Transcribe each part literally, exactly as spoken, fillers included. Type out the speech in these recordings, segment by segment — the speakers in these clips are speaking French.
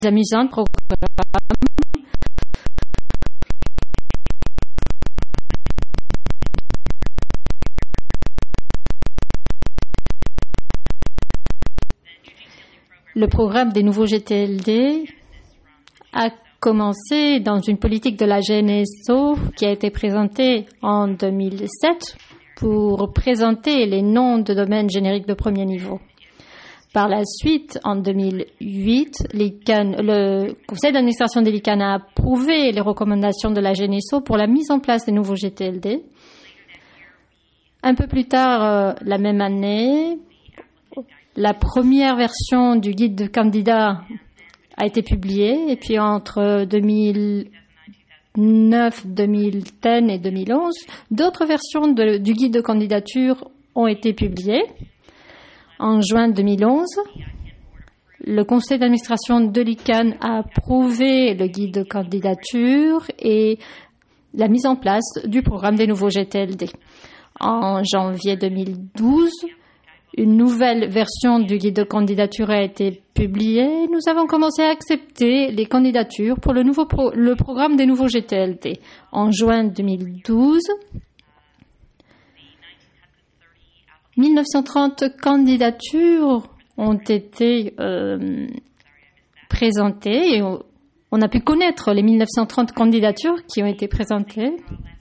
amusants programmes. Le programme des nouveaux G T L D a commencé dans une politique de la G N S O qui a été présentée en deux mille sept pour présenter les noms de domaines génériques de premier niveau. Par la suite, en deux mille huit, l'I C A N, le conseil d'administration de l'I C A N a approuvé les recommandations de la G N S O pour la mise en place des nouveaux G T L D. Un peu plus tard, euh, la même année, la première version du guide de candidat a été publiée, et puis entre deux mille neuf, deux mille dix et deux mille onze, d'autres versions de, du guide de candidature ont été publiées. En juin deux mille onze, le conseil d'administration de l'I C A N a approuvé le guide de candidature et la mise en place du programme des nouveaux G T L D. En janvier deux mille douze, une nouvelle version du guide de candidature a été publiée. Nous avons commencé à accepter les candidatures pour le, nouveau pro- le programme des nouveaux G T L D. En juin deux mille douze, mille neuf cent trente candidatures ont été euh, présentées et on, on a pu connaître les mille neuf cent trente candidatures qui ont été présentées.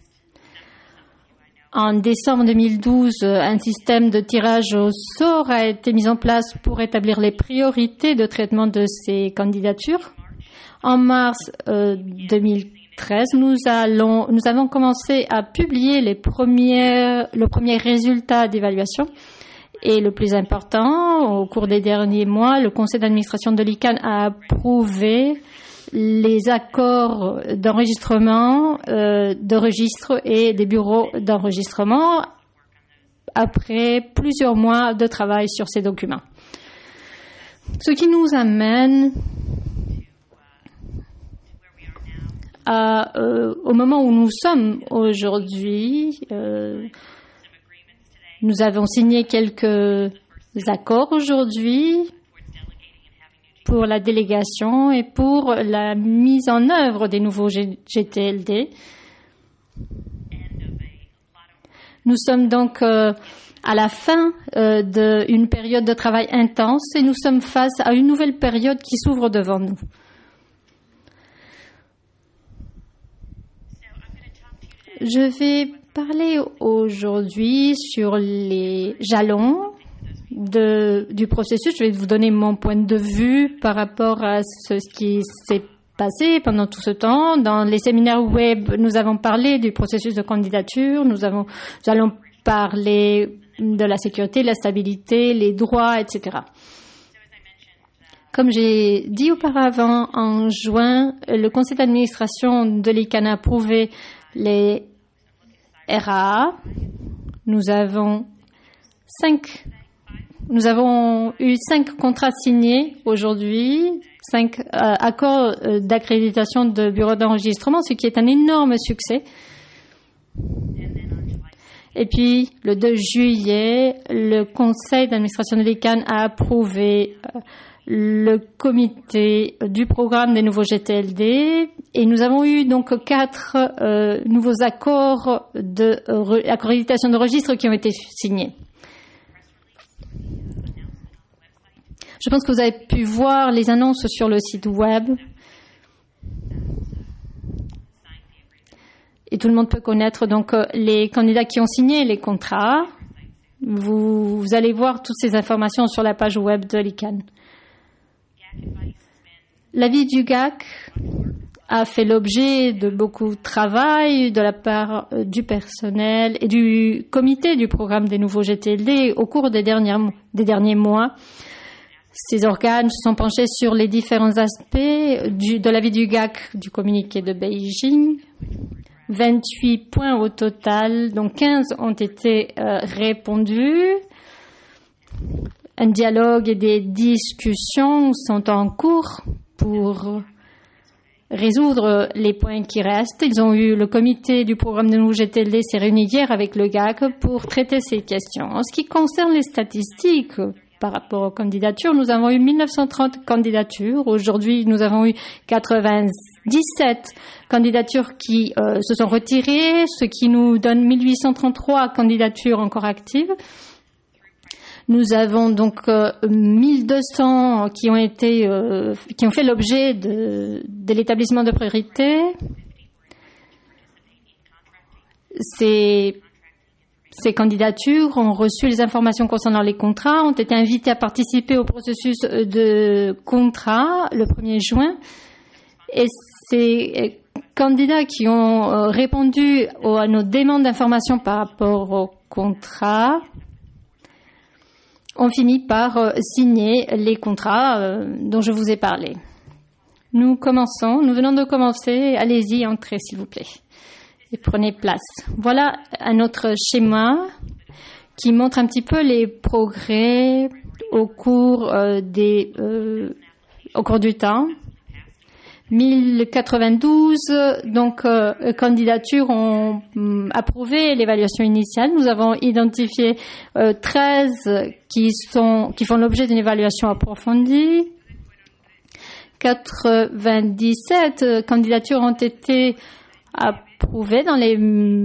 En décembre deux mille douze, un système de tirage au sort a été mis en place pour établir les priorités de traitement de ces candidatures. En mars euh, deux mille treize, nous, allons, nous avons commencé à publier les premiers, le premier résultat d'évaluation. Et le plus important, au cours des derniers mois, le conseil d'administration de l'I C A N a approuvé les accords d'enregistrement, euh, de registre et des bureaux d'enregistrement après plusieurs mois de travail sur ces documents. Ce qui nous amène à, euh, au moment où nous sommes aujourd'hui. Euh, nous avons signé quelques accords aujourd'hui pour la délégation et pour la mise en œuvre des nouveaux G T L D. Nous sommes donc euh, à la fin euh, d'une période de travail intense et nous sommes face à une nouvelle période qui s'ouvre devant nous. Je vais parler aujourd'hui sur les jalons De, du processus. Je vais vous donner mon point de vue par rapport à ce, ce qui s'est passé pendant tout ce temps. Dans les séminaires web, nous avons parlé du processus de candidature, nous, avons, nous allons parler de la sécurité, la stabilité, les droits, et cetera. Comme j'ai dit auparavant, en juin, le conseil d'administration de l'I C A N a approuvé les R A A. Nous avons cinq Nous avons eu cinq contrats signés aujourd'hui, cinq euh, accords euh, d'accréditation de bureaux d'enregistrement, ce qui est un énorme succès. Et puis, le deux juillet, le conseil d'administration de l'I C A N a approuvé euh, le comité du programme des nouveaux G T L D et nous avons eu donc quatre euh, nouveaux accords d'accréditation de, euh, de registre qui ont été signés. Je pense que vous avez pu voir les annonces sur le site web. Et tout le monde peut connaître donc les candidats qui ont signé les contrats. Vous, vous allez voir toutes ces informations sur la page web de l'I C A N. L'avis du G A C a fait l'objet de beaucoup de travail de la part du personnel et du comité du programme des nouveaux G T L D au cours des, dernières, des derniers mois. Ces organes se sont penchés sur les différents aspects du, de l'avis du G A C du communiqué de Beijing. vingt-huit points au total, dont quinze ont été euh, répondus. Un dialogue et des discussions sont en cours pour résoudre les points qui restent. Ils ont eu le comité du programme de nouveaux G T L D s'est réuni hier avec le G A C pour traiter ces questions. En ce qui concerne les statistiques par rapport aux candidatures. Nous avons eu mille neuf cent trente candidatures. Aujourd'hui, nous avons eu quatre-vingt-dix-sept candidatures qui euh, se sont retirées, ce qui nous donne mille huit cent trente-trois candidatures encore actives. Nous avons donc euh, mille deux cents qui ont été, euh, qui ont fait l'objet de, de l'établissement de priorité. Ces, ces candidatures ont reçu les informations concernant les contrats, ont été invitées à participer au processus de contrat le premier juin. Et ces candidats qui ont répondu à nos demandes d'informations par rapport au contrat ont fini par signer les contrats dont je vous ai parlé. Nous commençons, nous venons de commencer. Allez-y, entrez s'il vous plaît et prenez place. Voilà un autre schéma qui montre un petit peu les progrès au cours euh, des euh, au cours du temps. mille quatre-vingt-douze donc euh, candidatures ont hum, approuvé l'évaluation initiale. Nous avons identifié euh, treize qui sont qui font l'objet d'une évaluation approfondie. quatre-vingt-dix-sept euh, candidatures ont été approuvées dans les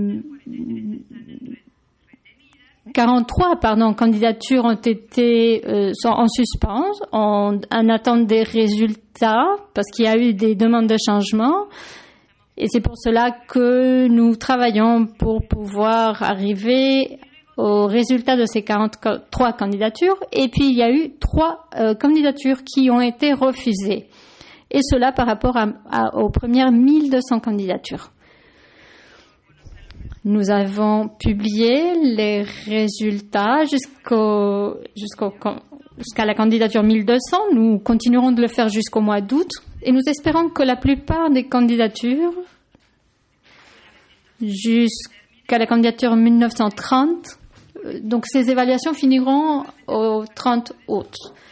quarante-trois pardon, candidatures ont été euh, sont en suspens, en, en attente des résultats, parce qu'il y a eu des demandes de changement. Et c'est pour cela que nous travaillons pour pouvoir arriver au résultat de ces quarante-trois candidatures. Et puis, il y a eu trois euh, candidatures qui ont été refusées. Et cela par rapport à, à, aux premières mille deux cents candidatures. Nous avons publié les résultats jusqu'au, jusqu'au, jusqu'à la candidature mille deux cents. Nous continuerons de le faire jusqu'au mois d'août. Et nous espérons que la plupart des candidatures, jusqu'à la candidature mille neuf cent trente, donc ces évaluations finiront au trente août.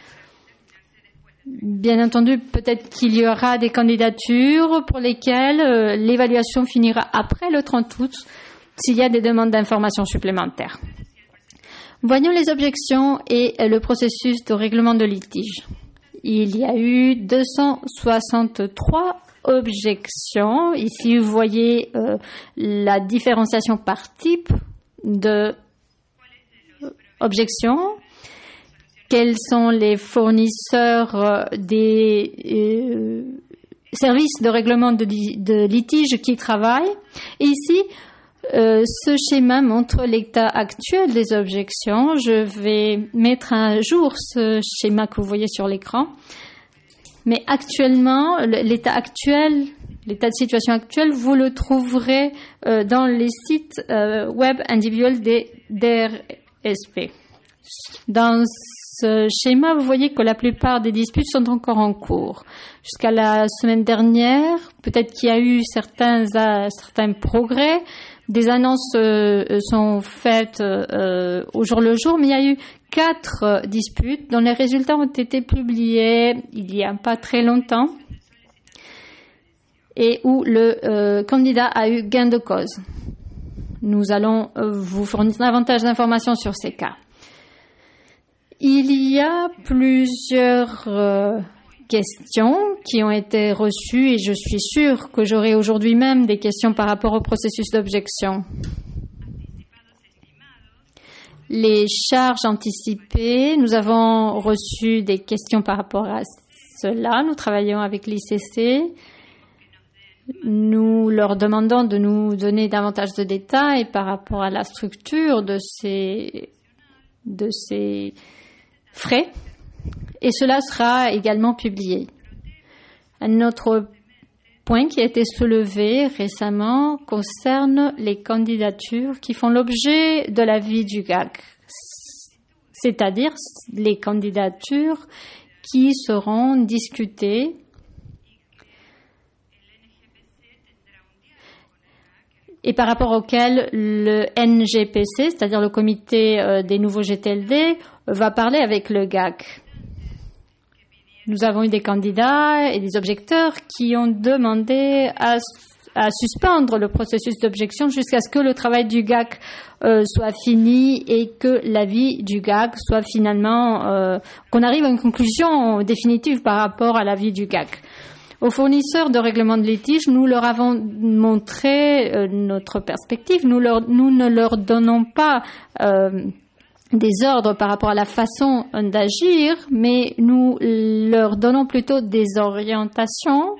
Bien entendu, peut-être qu'il y aura des candidatures pour lesquelles euh, l'évaluation finira après le trente août, s'il y a des demandes d'informations supplémentaires. Voyons les objections et le processus de règlement de litige. Il y a eu deux cent soixante-trois objections. Ici, vous voyez euh, la différenciation par type de objections. Quels sont les fournisseurs des euh, services de règlement de, de litige qui travaillent. Et ici, Euh, ce schéma montre l'état actuel des objections. Je vais mettre à jour ce schéma que vous voyez sur l'écran. Mais actuellement, l'état actuel, l'état de situation actuel, vous le trouverez euh, dans les sites euh, web individuels des D R S P. Dans ce schéma, vous voyez que la plupart des disputes sont encore en cours. Jusqu'à la semaine dernière, peut-être qu'il y a eu certains, euh, certains progrès. Des annonces euh, sont faites euh, au jour le jour, mais il y a eu quatre euh, disputes dont les résultats ont été publiés il n'y a pas très longtemps et où le euh, candidat a eu gain de cause. Nous allons euh, vous fournir davantage d'informations sur ces cas. Il y a plusieurs euh, questions qui ont été reçues et je suis sûre que j'aurai aujourd'hui même des questions par rapport au processus d'objection. Les charges anticipées, nous avons reçu des questions par rapport à cela. Nous travaillons avec l'I C C. Nous leur demandons de nous donner davantage de détails par rapport à la structure de ces, de ces frais. Et cela sera également publié. Un autre point qui a été soulevé récemment concerne les candidatures qui font l'objet de l'avis du G A C, c'est-à-dire les candidatures qui seront discutées et par rapport auxquelles le N G P C, c'est-à-dire le comité des nouveaux G T L D, va parler avec le G A C. Nous avons eu des candidats et des objecteurs qui ont demandé à, à suspendre le processus d'objection jusqu'à ce que le travail du G A C euh, soit fini et que l'avis du G A C soit finalement, euh, qu'on arrive à une conclusion définitive par rapport à l'avis du G A C. Aux fournisseurs de règlement de litige, nous leur avons montré euh, notre perspective. Nous, leur, nous ne leur donnons pas euh, des ordres par rapport à la façon d'agir, mais nous leur donnons plutôt des orientations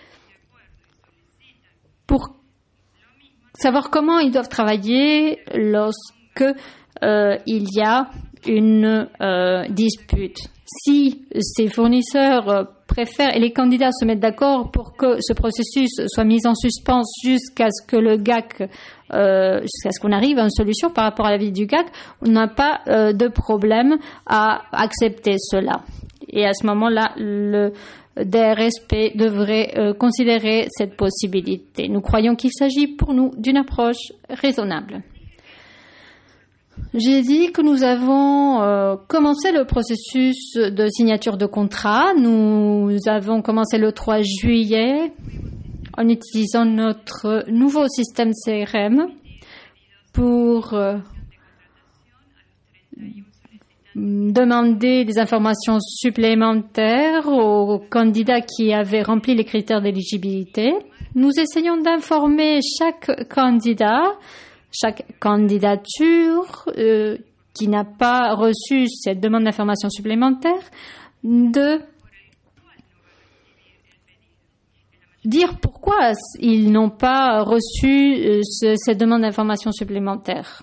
pour savoir comment ils doivent travailler lorsque euh, il y a une euh, dispute. Si ces fournisseurs préfèrent et les candidats se mettent d'accord pour que ce processus soit mis en suspens jusqu'à ce que le G A C, euh, jusqu'à ce qu'on arrive à une solution par rapport à l'avis du G A C, on n'a pas euh, de problème à accepter cela. Et à ce moment-là, le D R S P devrait euh, considérer cette possibilité. Nous croyons qu'il s'agit pour nous d'une approche raisonnable. J'ai dit que nous avons euh, commencé le processus de signature de contrat. Nous avons commencé le trois juillet en utilisant notre nouveau système C R M pour euh, demander des informations supplémentaires aux candidats qui avaient rempli les critères d'éligibilité. Nous essayons d'informer chaque candidat, chaque candidature euh, qui n'a pas reçu cette demande d'information supplémentaire, de dire pourquoi ils n'ont pas reçu euh, ce, cette demande d'information supplémentaire.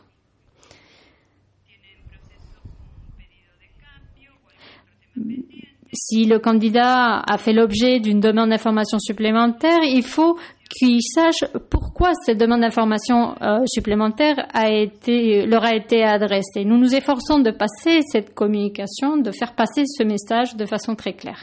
Si le candidat a fait l'objet d'une demande d'information supplémentaire, il faut qu'il sache pourquoi cette demande d'information euh, supplémentaire a été, leur a été adressée. Nous nous efforçons de passer cette communication, de faire passer ce message de façon très claire.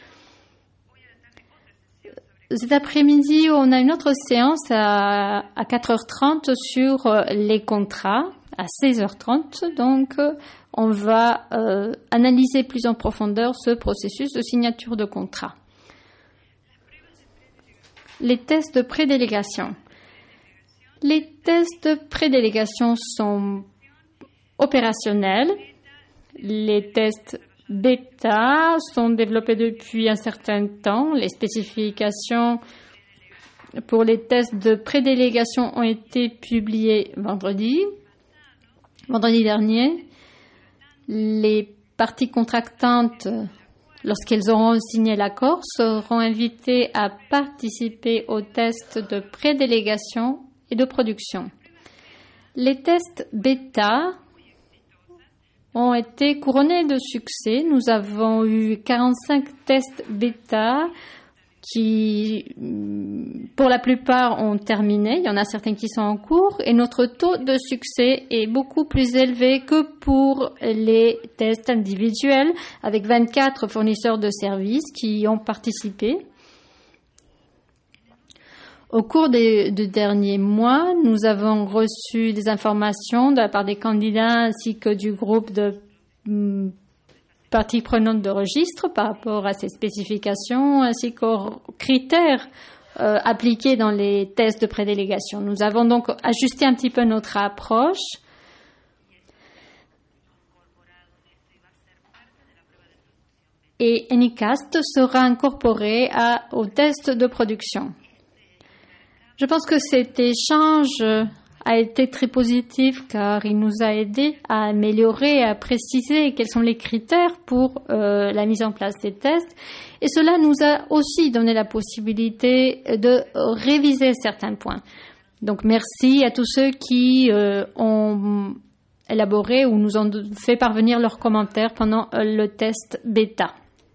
Cet après-midi, on a une autre séance à, à quatre heures trente sur les contrats, à seize heures trente. Donc, on va euh, analyser plus en profondeur ce processus de signature de contrat. Les tests de prédélégation. Les tests de prédélégation sont opérationnels. Les tests bêta sont développés depuis un certain temps. Les spécifications pour les tests de prédélégation ont été publiées vendredi, vendredi dernier. Les parties contractantes, lorsqu'elles auront signé l'accord, seront invitées à participer aux tests de prédélégation et de production. Les tests bêta ont été couronnés de succès. Nous avons eu quarante-cinq tests bêta qui, pour la plupart, ont terminé. Il y en a certains qui sont en cours. Et notre taux de succès est beaucoup plus élevé que pour les tests individuels, avec vingt-quatre fournisseurs de services qui ont participé. Au cours des deux derniers mois, nous avons reçu des informations de la part des candidats ainsi que du groupe de hum, parties prenantes de registre par rapport à ces spécifications ainsi qu'aux critères euh, appliqués dans les tests de prédélégation. Nous avons donc ajusté un petit peu notre approche et Anycast sera incorporé à, aux tests de production. Je pense que cet échange a été très positif car il nous a aidé à améliorer, à préciser quels sont les critères pour euh, la mise en place des tests. Et cela nous a aussi donné la possibilité de réviser certains points. Donc merci à tous ceux qui euh, ont élaboré ou nous ont fait parvenir leurs commentaires pendant euh, le test bêta.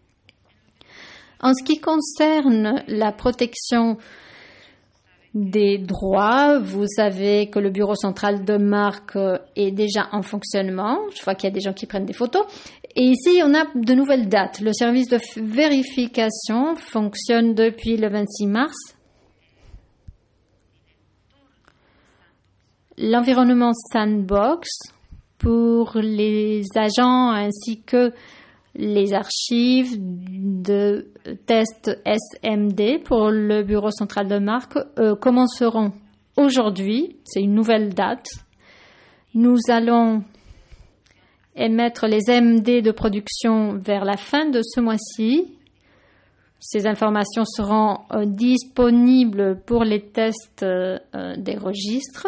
En ce qui concerne la protection des droits, vous savez que le bureau central de marque est déjà en fonctionnement. Je vois qu'il y a des gens qui prennent des photos. Et ici, on a de nouvelles dates. Le service de vérification fonctionne depuis le vingt-six mars. L'environnement sandbox pour les agents ainsi que Les archives de tests S M D pour le bureau central de marque euh, commenceront aujourd'hui. C'est une nouvelle date. Nous allons émettre les M D de production vers la fin de ce mois-ci. Ces informations seront euh, disponibles pour les tests euh, des registres.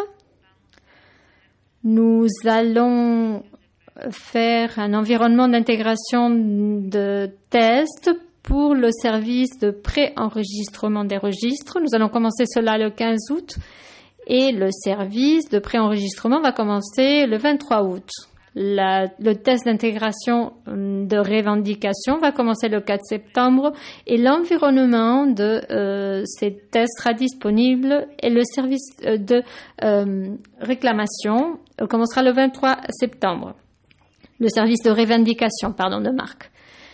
Nous allons faire un environnement d'intégration de tests pour le service de pré-enregistrement des registres. Nous allons commencer cela le quinze août et le service de pré-enregistrement va commencer le vingt-trois août. La, le test d'intégration de revendication va commencer le quatre septembre et l'environnement de euh, ces tests sera disponible et le service de euh, réclamation euh, commencera le vingt-trois septembre. Le service de revendication, pardon, de marque.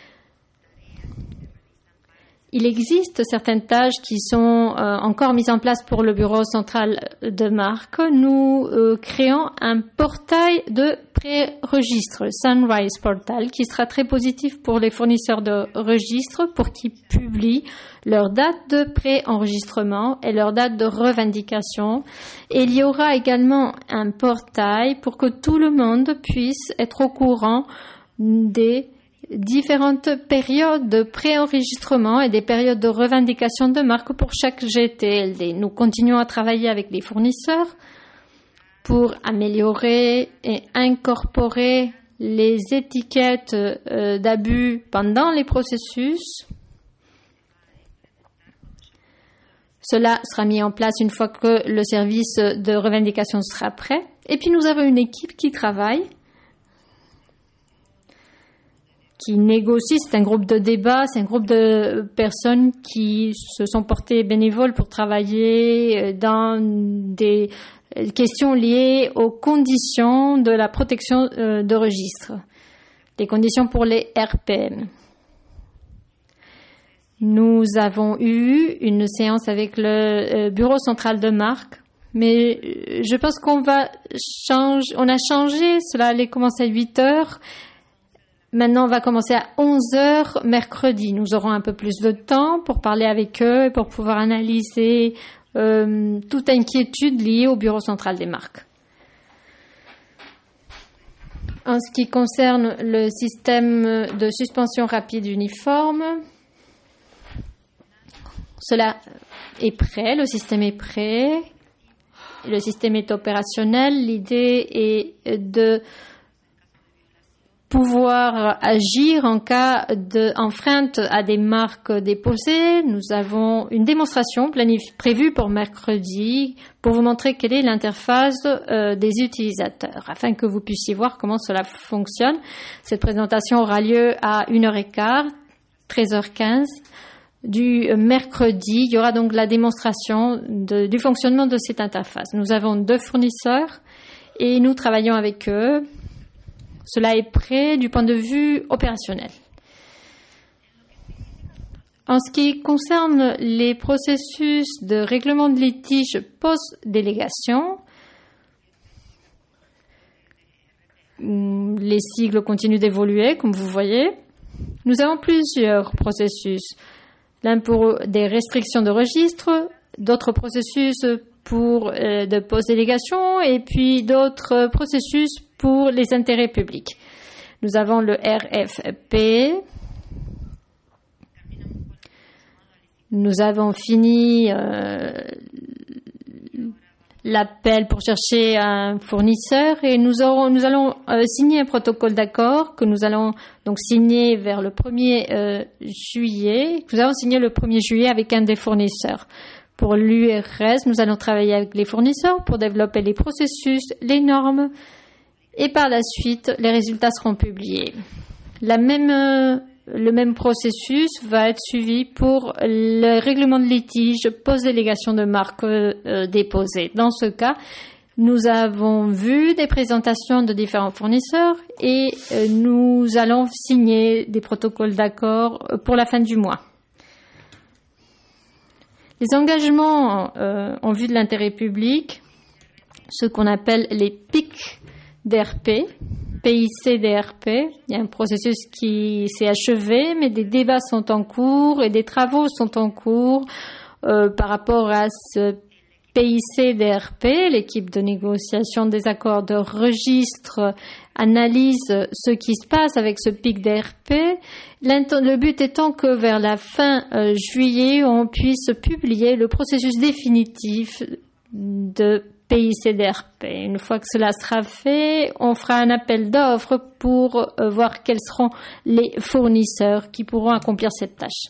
Il existe certaines tâches qui sont euh, encore mises en place pour le bureau central de marque. Nous euh, créons un portail de pré-registre, Sunrise Portal, qui sera très positif pour les fournisseurs de registres pour qu'ils publient leur date de pré-enregistrement et leur date de revendication. Et il y aura également un portail pour que tout le monde puisse être au courant des différentes périodes de pré-enregistrement et des périodes de revendication de marque pour chaque G T L D. Nous continuons à travailler avec les fournisseurs pour améliorer et incorporer les étiquettes euh, d'abus pendant les processus. Cela sera mis en place une fois que le service de revendication sera prêt. Et puis nous avons une équipe qui travaille, qui négocie. C'est un groupe de débat, c'est un groupe de personnes qui se sont portées bénévoles pour travailler dans des questions liées aux conditions de la protection de registre, des conditions pour les R P M. Nous avons eu une séance avec le bureau central de marque, mais je pense qu'on va changer, on a changé, cela allait commencer à huit heures. Maintenant, on va commencer à onze heures mercredi. Nous aurons un peu plus de temps pour parler avec eux et pour pouvoir analyser euh, toute inquiétude liée au bureau central des marques. En ce qui concerne le système de suspension rapide uniforme, cela est prêt, le système est prêt, le système est opérationnel. L'idée est de pouvoir agir en cas d'enfreinte à des marques déposées. Nous avons une démonstration planif- prévue pour mercredi pour vous montrer quelle est l'interface euh, des utilisateurs, afin que vous puissiez voir comment cela fonctionne. Cette présentation aura lieu à une heure quinze, treize heures quinze du mercredi. Il y aura donc la démonstration de, du fonctionnement de cette interface. Nous avons deux fournisseurs et nous travaillons avec eux. Cela est prêt du point de vue opérationnel. En ce qui concerne les processus de règlement de litige post-délégation, les sigles continuent d'évoluer, comme vous voyez. Nous avons plusieurs processus. L'un pour des restrictions de registre, d'autres processus pour euh, de post-délégation et puis d'autres processus pour les intérêts publics. Nous avons le R F P. Nous avons fini euh, l'appel pour chercher un fournisseur et nous, aurons, nous allons euh, signer un protocole d'accord que nous allons donc signer vers le premier euh, juillet. Nous allons signer le premier juillet avec un des fournisseurs. Pour l'U R S, nous allons travailler avec les fournisseurs pour développer les processus, les normes et par la suite, les résultats seront publiés. La même, euh, le même processus va être suivi pour le règlement de litige post-délégation de marque euh, déposée. Dans ce cas, nous avons vu des présentations de différents fournisseurs et euh, nous allons signer des protocoles d'accord pour la fin du mois. Les engagements euh, en vue de l'intérêt public, ce qu'on appelle les P I C d'R P, P I C D R P. Il y a un processus qui s'est achevé, mais des débats sont en cours et des travaux sont en cours euh, par rapport à ce P I C D R P. L'équipe de négociation des accords de registre analyse ce qui se passe avec ce P I C D R P. Le but étant que vers la fin euh, juillet, on puisse publier le processus définitif de P I C D R P. Une fois que cela sera fait, on fera un appel d'offres pour euh, voir quels seront les fournisseurs qui pourront accomplir cette tâche.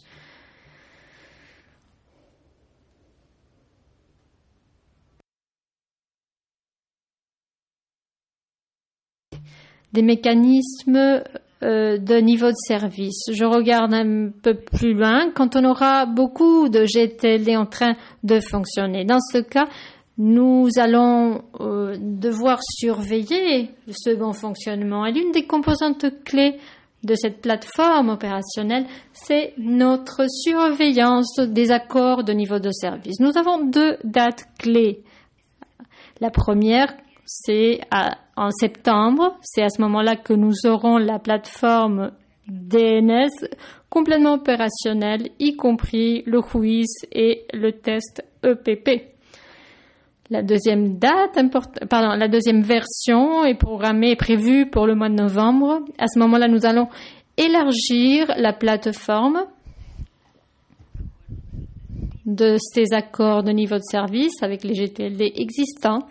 Des mécanismes euh, de niveau de service. Je regarde un peu plus loin quand on aura beaucoup de G T L D en train de fonctionner. Dans ce cas, nous allons euh, devoir surveiller ce bon fonctionnement. Et l'une des composantes clés de cette plateforme opérationnelle, c'est notre surveillance des accords de niveau de service. Nous avons deux dates clés. La première, c'est à, en septembre. C'est à ce moment-là que nous aurons la plateforme D N S complètement opérationnelle, y compris le W I S et le test E P P. La deuxième date, import- pardon, la deuxième version est programmée, est prévue pour le mois de novembre. À ce moment-là, nous allons élargir la plateforme de ces accords de niveau de service avec les G T L D existants.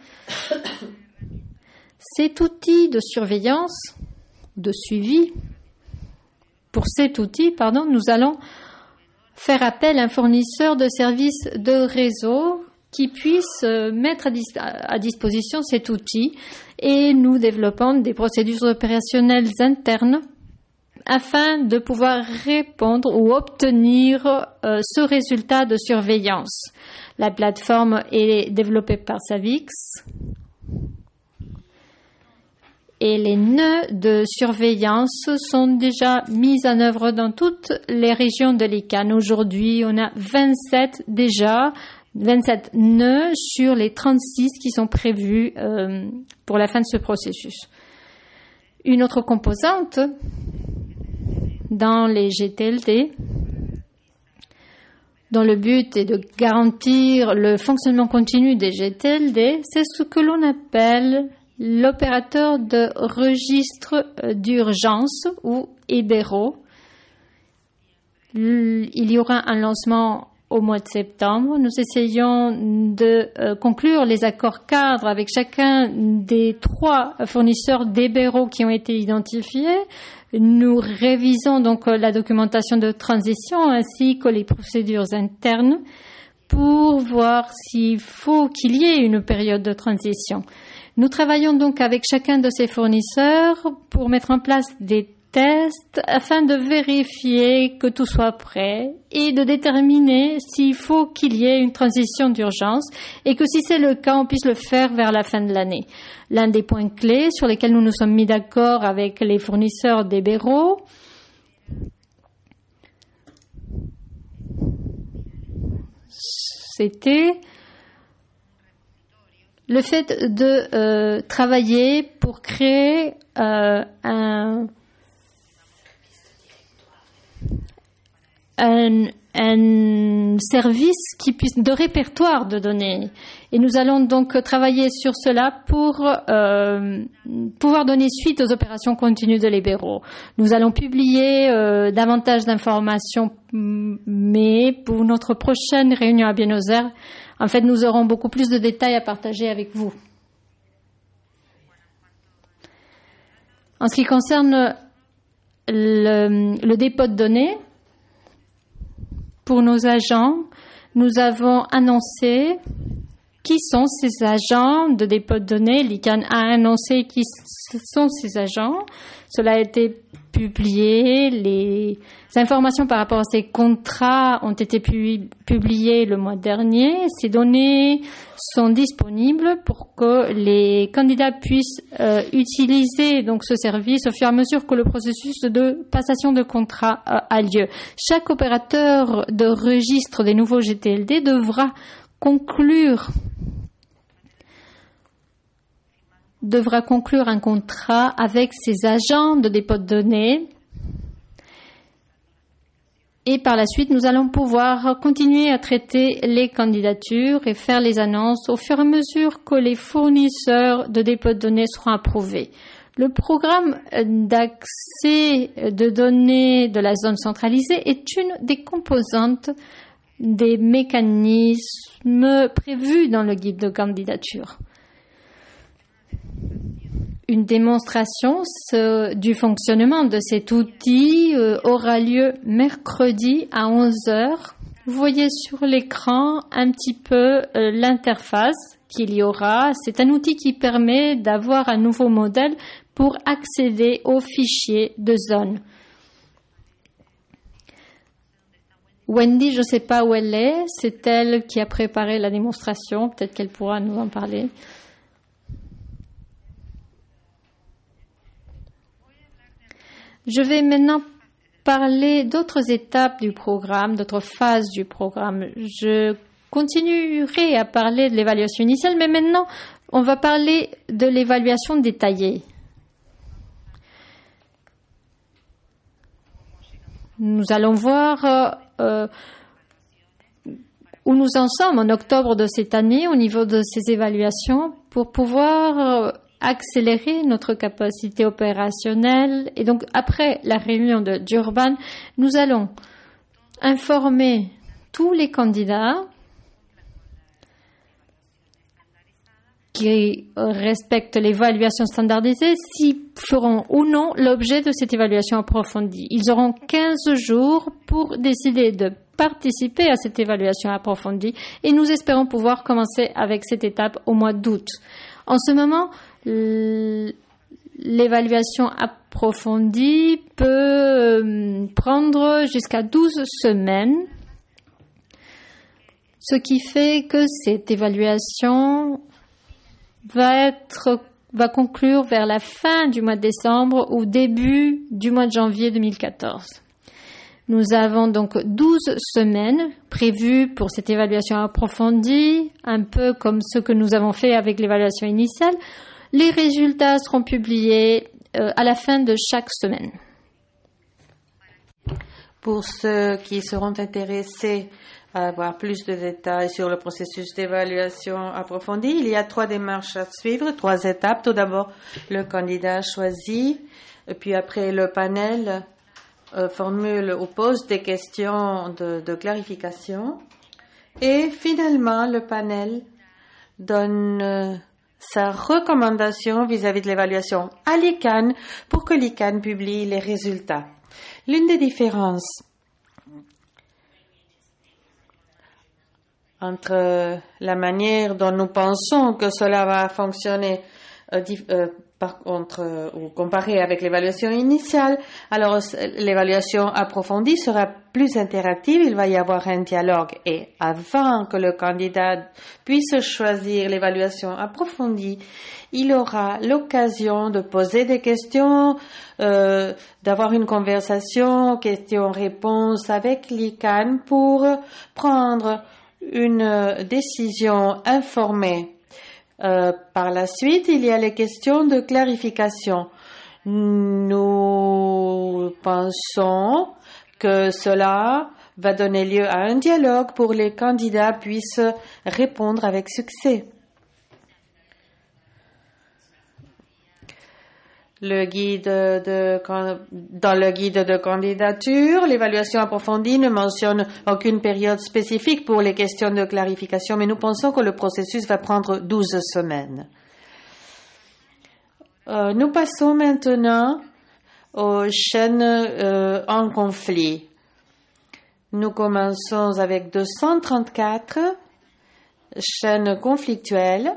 Cet outil de surveillance, de suivi, pour cet outil, pardon, nous allons faire appel à un fournisseur de services de réseau qui puisse mettre à, dis- à disposition cet outil, et nous développons des procédures opérationnelles internes afin de pouvoir répondre ou obtenir euh, ce résultat de surveillance. La plateforme est développée par Savix et les nœuds de surveillance sont déjà mis en œuvre dans toutes les régions de l'I C A N. Aujourd'hui, on a vingt-sept déjà, vingt-sept nœuds sur les trente-six qui sont prévus euh, pour la fin de ce processus. Une autre composante dans les G T L D, dont le but est de garantir le fonctionnement continu des G T L D, c'est ce que l'on appelle l'opérateur de registre d'urgence ou E B R O. Il y aura un lancement au mois de septembre. Nous essayons de euh, conclure les accords cadres avec chacun des trois fournisseurs d'E B R O qui ont été identifiés. Nous révisons donc la documentation de transition ainsi que les procédures internes pour voir s'il faut qu'il y ait une période de transition. Nous travaillons donc avec chacun de ces fournisseurs pour mettre en place des tests afin de vérifier que tout soit prêt et de déterminer s'il faut qu'il y ait une transition d'urgence et que si c'est le cas, on puisse le faire vers la fin de l'année. L'un des points clés sur lesquels nous nous sommes mis d'accord avec les fournisseurs d'E B R O, c'était le fait de euh, travailler pour créer euh, un Un, un service qui puisse de répertoire de données. Et nous allons donc travailler sur cela pour euh, pouvoir donner suite aux opérations continues de l'E B R O. Nous allons publier euh, davantage d'informations, mais pour notre prochaine réunion à Buenos Aires, en fait, nous aurons beaucoup plus de détails à partager avec vous. En ce qui concerne le, le dépôt de données, pour nos agents, nous avons annoncé qui sont ces agents de dépôt de données. L'I C A N a annoncé qui sont ces agents. Cela a été publié. Les informations par rapport à ces contrats ont été pu- publiées le mois dernier. Ces données sont disponibles pour que les candidats puissent euh, utiliser donc ce service au fur et à mesure que le processus de passation de contrat euh, a lieu. Chaque opérateur de registre des nouveaux G T L D devra conclure devra conclure un contrat avec ses agents de dépôt de données. Et par la suite, nous allons pouvoir continuer à traiter les candidatures et faire les annonces au fur et à mesure que les fournisseurs de dépôt de données seront approuvés. Le programme d'accès de données de la zone centralisée est une des composantes des mécanismes prévus dans le guide de candidature. Une démonstration ce, du fonctionnement de cet outil euh, aura lieu mercredi à onze heures. Vous voyez sur l'écran un petit peu euh, l'interface qu'il y aura. C'est un outil qui permet d'avoir un nouveau modèle pour accéder aux fichiers de zone. Wendy, je ne sais pas où elle est. C'est elle qui a préparé la démonstration. Peut-être qu'elle pourra nous en parler. Je vais maintenant parler d'autres étapes du programme, d'autres phases du programme. Je continuerai à parler de l'évaluation initiale, mais maintenant, on va parler de l'évaluation détaillée. Nous allons voir euh, où nous en sommes en octobre de cette année au niveau de ces évaluations pour pouvoir euh, accélérer notre capacité opérationnelle. Et donc, après la réunion de Durban, nous allons informer tous les candidats qui respectent l'évaluation standardisée s'ils feront ou non l'objet de cette évaluation approfondie. Ils auront quinze jours pour décider de participer à cette évaluation approfondie et nous espérons pouvoir commencer avec cette étape au mois d'août. En ce moment, l'évaluation approfondie peut prendre jusqu'à douze semaines, ce qui fait que cette évaluation va être, va conclure vers la fin du mois de décembre ou début du mois de janvier deux mille quatorze. Nous avons donc douze semaines prévues pour cette évaluation approfondie, un peu comme ce que nous avons fait avec l'évaluation initiale. Les résultats seront publiés euh, à la fin de chaque semaine. Pour ceux qui seront intéressés à avoir plus de détails sur le processus d'évaluation approfondie, il y a trois démarches à suivre, trois étapes. Tout d'abord, le candidat choisi, et puis après le panel euh, formule ou pose des questions de, de clarification, et finalement le panel donne euh, sa recommandation vis-à-vis de l'évaluation à l'I C A N pour que l'I C A N publie les résultats. L'une des différences entre la manière dont nous pensons que cela va fonctionner euh, euh, par contre euh, ou comparé avec l'évaluation initiale, alors l'évaluation approfondie sera plus interactive, il va y avoir un dialogue et avant que le candidat puisse choisir l'évaluation approfondie, il aura l'occasion de poser des questions, euh, d'avoir une conversation, questions-réponses avec l'I C A N pour prendre une décision informée. Euh, par la suite, il y a les questions de clarification. Nous pensons que cela va donner lieu à un dialogue pour que les candidats puissent répondre avec succès. Le guide de, dans le guide de candidature, l'évaluation approfondie ne mentionne aucune période spécifique pour les questions de clarification, mais nous pensons que le processus va prendre douze semaines. Euh, nous passons maintenant aux chaînes euh, en conflit. Nous commençons avec deux cent trente-quatre chaînes conflictuelles.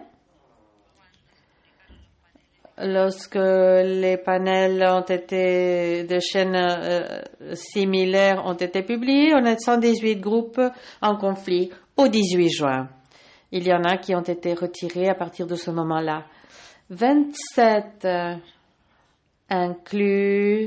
Lorsque les panels ont été de chaînes euh, similaires ont été publiés, on a cent dix-huit groupes en conflit au dix-huit juin. Il y en a qui ont été retirés à partir de ce moment-là. vingt-sept euh, incluent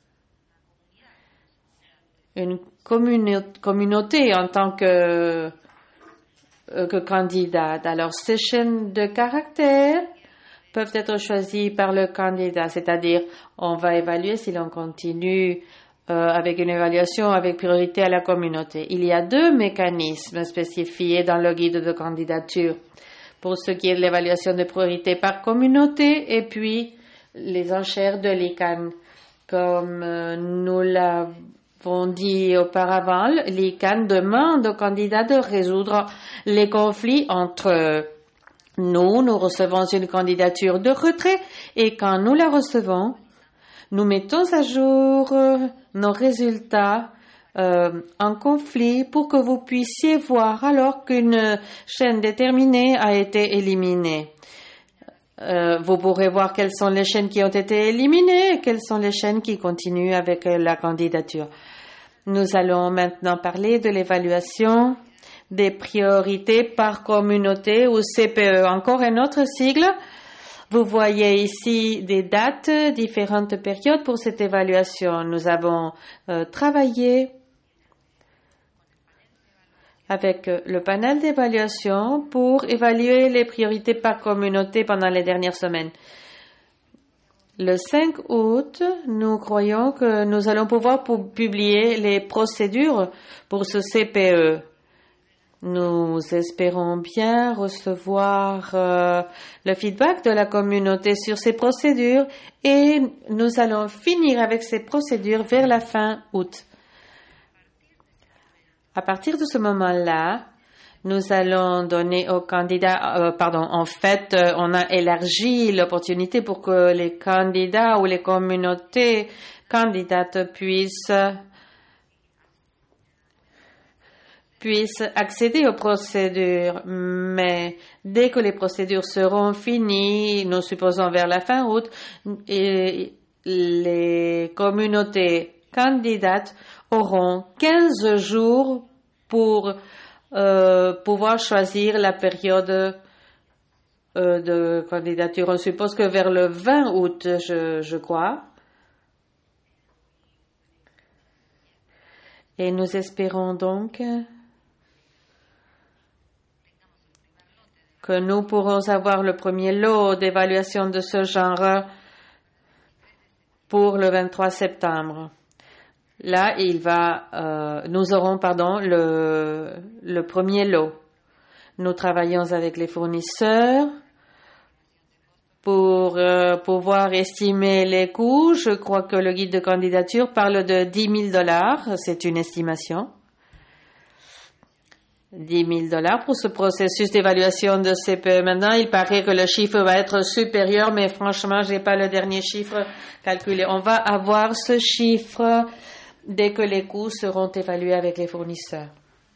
une commune- communauté en tant que, euh, que candidate. Alors, ces chaînes de caractères peuvent être choisis par le candidat, c'est-à-dire on va évaluer si l'on continue euh, avec une évaluation avec priorité à la communauté. Il y a deux mécanismes spécifiés dans le guide de candidature pour ce qui est de l'évaluation de priorité par communauté et puis les enchères de l'I C A N. Comme euh, nous l'avons dit auparavant, l'I C A N demande aux candidats de résoudre les conflits entre nous. Nous recevons une candidature de retrait et quand nous la recevons, nous mettons à jour euh, nos résultats euh, en conflit pour que vous puissiez voir alors qu'une chaîne déterminée a été éliminée. Euh, vous pourrez voir quelles sont les chaînes qui ont été éliminées et quelles sont les chaînes qui continuent avec euh, la candidature. Nous allons maintenant parler de l'évaluation des priorités par communauté ou C P E. Encore un autre sigle. Vous voyez ici des dates, différentes périodes pour cette évaluation. Nous avons euh, travaillé avec le panel d'évaluation pour évaluer les priorités par communauté pendant les dernières semaines. Le cinq août, nous croyons que nous allons pouvoir publier les procédures pour ce C P E. Nous espérons bien recevoir euh, le feedback de la communauté sur ces procédures et nous allons finir avec ces procédures vers la fin août. À partir de ce moment-là, nous allons donner aux candidats, euh, pardon, en fait, euh, on a élargi l'opportunité pour que les candidats ou les communautés candidates puissent, puissent accéder aux procédures. Mais dès que les procédures seront finies, nous supposons vers la fin août, et les communautés candidates auront quinze jours pour euh, pouvoir choisir la période euh, de candidature. On suppose que vers le vingt août, je, je crois. Et nous espérons donc que nous pourrons avoir le premier lot d'évaluation de ce genre pour le vingt-trois septembre. Là, il va, euh, nous aurons, pardon, le, le premier lot. Nous travaillons avec les fournisseurs pour euh, pouvoir estimer les coûts. Je crois que le guide de candidature parle de dix mille dollars. C'est une estimation. dix mille dollars pour ce processus d'évaluation de C P E. Maintenant, il paraît que le chiffre va être supérieur, mais franchement, j'ai pas le dernier chiffre calculé. On va avoir ce chiffre dès que les coûts seront évalués avec les fournisseurs.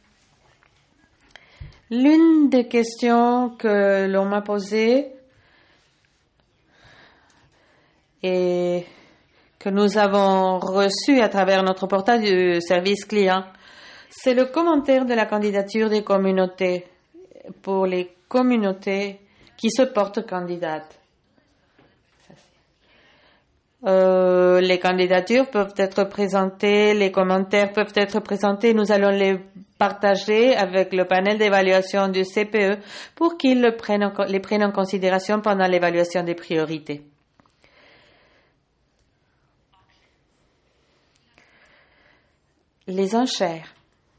L'une des questions que l'on m'a posées et que nous avons reçues à travers notre portail du service client, c'est le commentaire de la candidature des communautés pour les communautés qui se portent candidates. Euh, les candidatures peuvent être présentées, les commentaires peuvent être présentés. Nous allons les partager avec le panel d'évaluation du C P E pour qu'ils le prennent en, les prennent en considération pendant l'évaluation des priorités. Les enchères.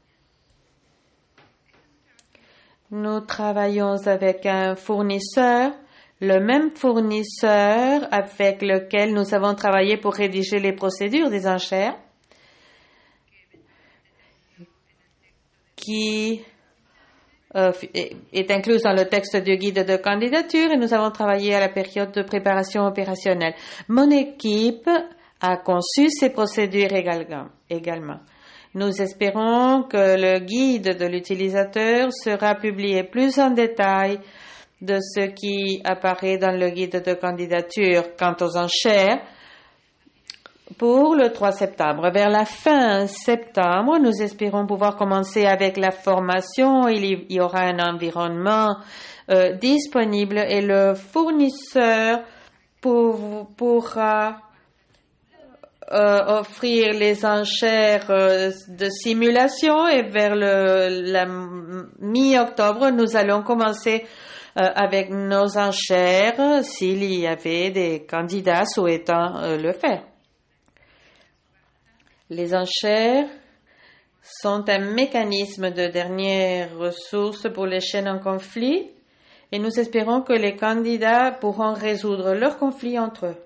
Nous travaillons avec un fournisseur, le même fournisseur avec lequel nous avons travaillé pour rédiger les procédures des enchères, qui euh, est incluse dans le texte du guide de candidature, et nous avons travaillé à la période de préparation opérationnelle. Mon équipe a conçu ces procédures également. Nous espérons que le guide de l'utilisateur sera publié plus en détail de ce qui apparaît dans le guide de candidature quant aux enchères pour le trois septembre. Vers la fin septembre, nous espérons pouvoir commencer avec la formation. Il y aura un environnement euh, disponible et le fournisseur pour, pourra euh, offrir les enchères euh, de simulation et vers le, la mi-octobre, nous allons commencer euh, avec nos enchères s'il y avait des candidats souhaitant euh, le faire. Les enchères sont un mécanisme de dernière ressource pour les chaînes en conflit et nous espérons que les candidats pourront résoudre leurs conflits entre eux.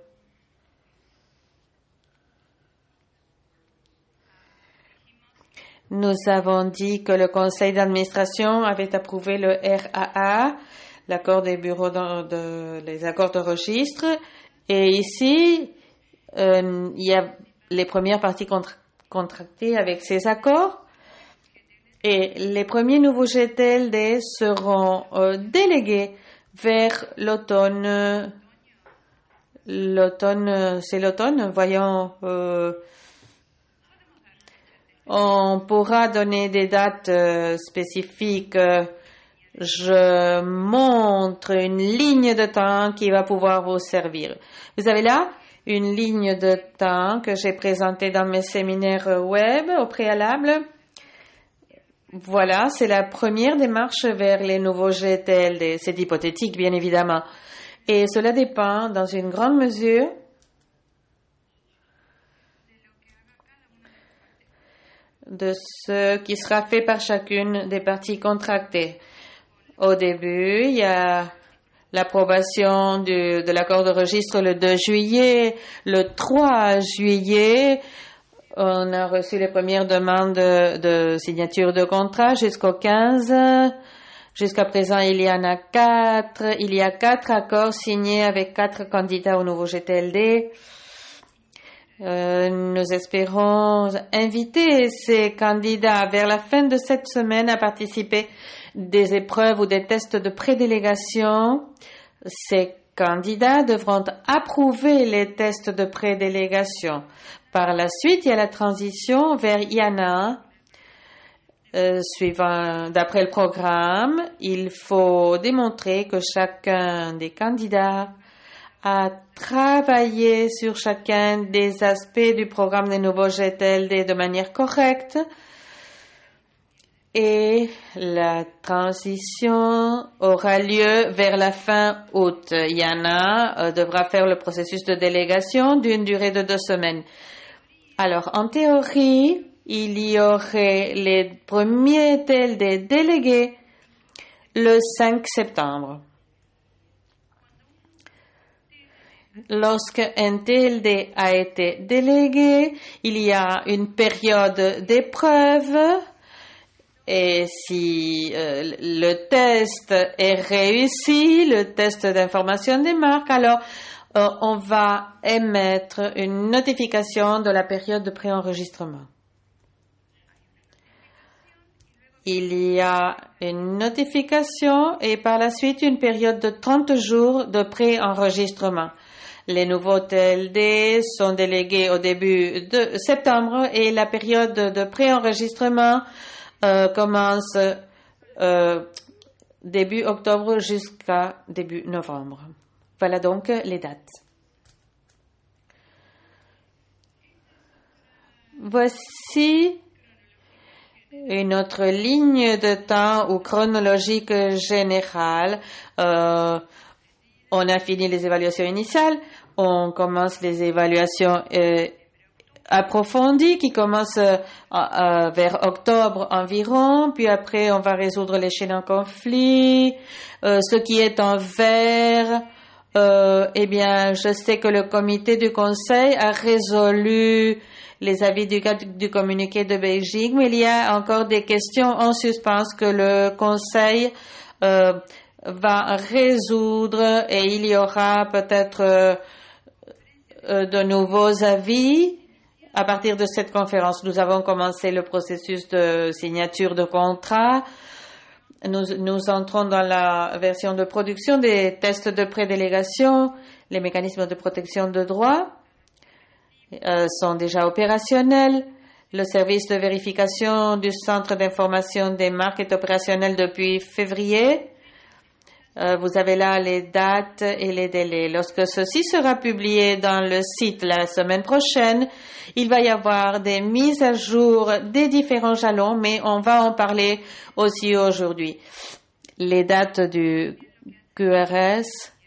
Nous avons dit que le conseil d'administration avait approuvé le R A A, l'accord des bureaux de, de les accords de registre, et ici euh, il y a les premières parties contra- contractées avec ces accords, et les premiers nouveaux G T L D seront euh, délégués vers l'automne. L'automne, c'est l'automne, voyons. Euh, On pourra donner des dates euh, spécifiques. Je montre une ligne de temps qui va pouvoir vous servir. Vous avez là une ligne de temps que j'ai présentée dans mes séminaires web au préalable. Voilà, c'est la première démarche vers les nouveaux G T L D. C'est hypothétique, bien évidemment. Et cela dépend, dans une grande mesure, de ce qui sera fait par chacune des parties contractées. Au début, il y a l'approbation du, de l'accord de registre le deux juillet. Le trois juillet, on a reçu les premières demandes de, de signature de contrat jusqu'au quinze. Jusqu'à présent, il y en a quatre. Il y a quatre accords signés avec quatre candidats au nouveau G T L D. Euh, nous espérons inviter ces candidats vers la fin de cette semaine à participer des épreuves ou des tests de prédélégation. Ces candidats devront approuver les tests de prédélégation. Par la suite, il y a la transition vers I A N A. Euh, suivant, d'après le programme, il faut démontrer que chacun des candidats a travaillé sur chacun des aspects du programme des nouveaux G T L D de manière correcte et la transition aura lieu vers la fin août. I A N A euh, devra faire le processus de délégation d'une durée de deux semaines. Alors, en théorie, il y aurait les premiers T L D délégués le cinq septembre. Lorsque un T L D a été délégué, il y a une période d'épreuve et si euh, le test est réussi, le test d'information des marques, alors euh, on va émettre une notification de la période de préenregistrement. Il y a une notification et par la suite une période de trente jours de préenregistrement. Les nouveaux T L D sont délégués au début de septembre et la période de préenregistrement euh, commence euh, début octobre jusqu'à début novembre. Voilà donc les dates. Voici une autre ligne de temps ou chronologique générale. Euh, on a fini les évaluations initiales. On commence les évaluations euh, approfondies qui commencent euh, euh, vers octobre environ. Puis après, on va résoudre les chaînes en conflit. Euh, ce qui est en vert, euh, eh bien, je sais que le comité du conseil a résolu les avis du, du communiqué de Beijing, mais il y a encore des questions en suspens que le conseil euh, va résoudre et il y aura peut-être euh, euh, de nouveaux avis à partir de cette conférence. Nous avons commencé le processus de signature de contrat. Nous, nous entrons dans la version de production des tests de prédélégation. Les mécanismes de protection de droits euh, sont déjà opérationnels. Le service de vérification du centre d'information des marques est opérationnel depuis février. Euh, vous avez là les dates et les délais. Lorsque ceci sera publié dans le site la semaine prochaine, il va y avoir des mises à jour des différents jalons, mais on va en parler aussi aujourd'hui. Les dates du Q R S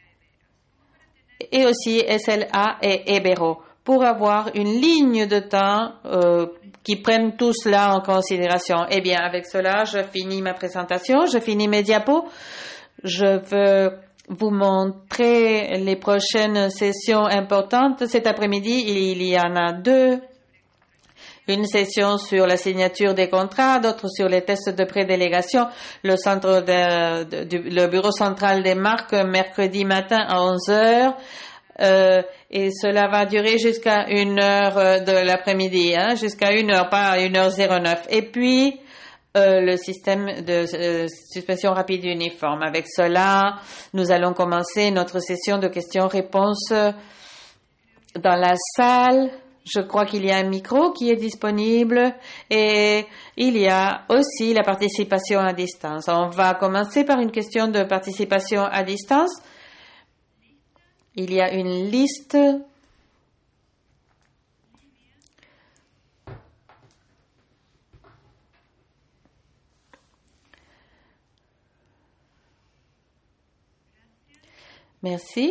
et aussi S L A et Ebero pour avoir une ligne de temps euh, qui prenne tout cela en considération. Eh bien, avec cela, je finis ma présentation, je finis mes diapos. Je veux vous montrer les prochaines sessions importantes. Cet après-midi, il y en a deux. Une session sur la signature des contrats, d'autres sur les tests de prédélégation. Le centre de, de, de, le bureau central des marques, mercredi matin à onze heures. Euh, et cela va durer jusqu'à une heure de l'après-midi, hein, jusqu'à une heure, pas à une heure zéro neuf. Et puis, Euh, le système de euh, suspension rapide uniforme. Avec cela, nous allons commencer notre session de questions-réponses dans la salle. Je crois qu'il y a un micro qui est disponible et il y a aussi la participation à distance. On va commencer par une question de participation à distance. Il y a une liste. Merci.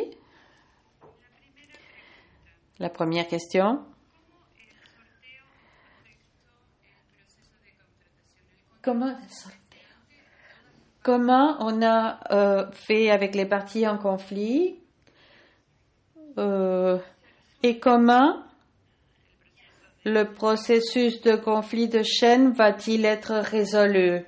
La première question. Comment, comment on a euh, fait avec les parties en conflit euh, et comment le processus de conflit de chaîne va-t-il être résolu?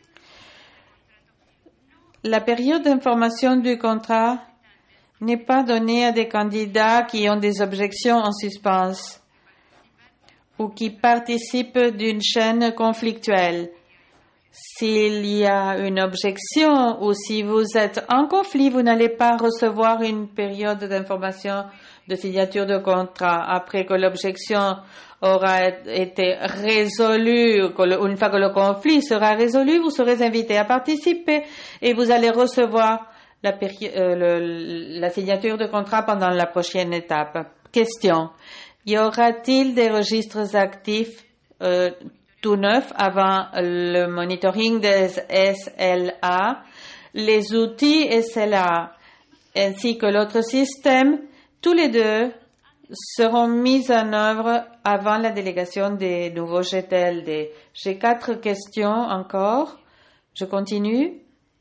La période d'information du contrat n'est pas donnée à des candidats qui ont des objections en suspens ou qui participent d'une chaîne conflictuelle. S'il y a une objection ou si vous êtes en conflit, vous n'allez pas recevoir une période d'information de signature de contrat. Après que l'objection aura été résolue, une fois que le conflit sera résolu, vous serez invité à participer et vous allez recevoir la, péri- euh, le, la signature de contrat pendant la prochaine étape. Question. Y aura-t-il des registres actifs euh, tout neufs avant le monitoring des S L A, les outils S L A ainsi que l'autre système, tous les deux seront mis en œuvre avant la délégation des nouveaux G T L D. J'ai quatre questions encore. Je continue.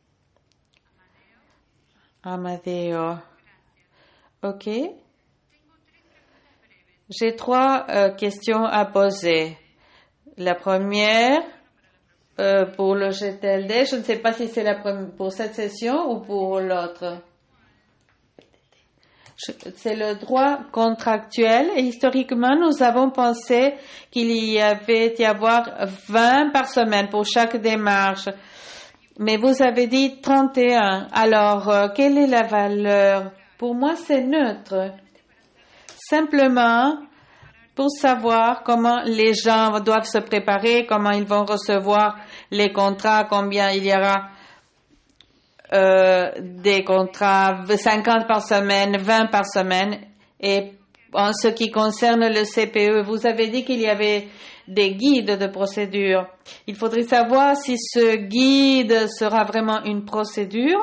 Amadeo. OK. J'ai trois euh, questions à poser. La première, euh, pour le G T L D, je ne sais pas si c'est la première, pour cette session ou pour l'autre. C'est le droit contractuel et historiquement, nous avons pensé qu'il y avait y avoir vingt par semaine pour chaque démarche. Mais vous avez dit trente et un. Alors, euh, quelle est la valeur? Pour moi, c'est neutre. Simplement, pour savoir comment les gens doivent se préparer, comment ils vont recevoir les contrats, combien il y aura euh, des contrats, cinquante par semaine, vingt par semaine. Et en ce qui concerne le C P E, vous avez dit qu'il y avait des guides de procédure. Il faudrait savoir si ce guide sera vraiment une procédure.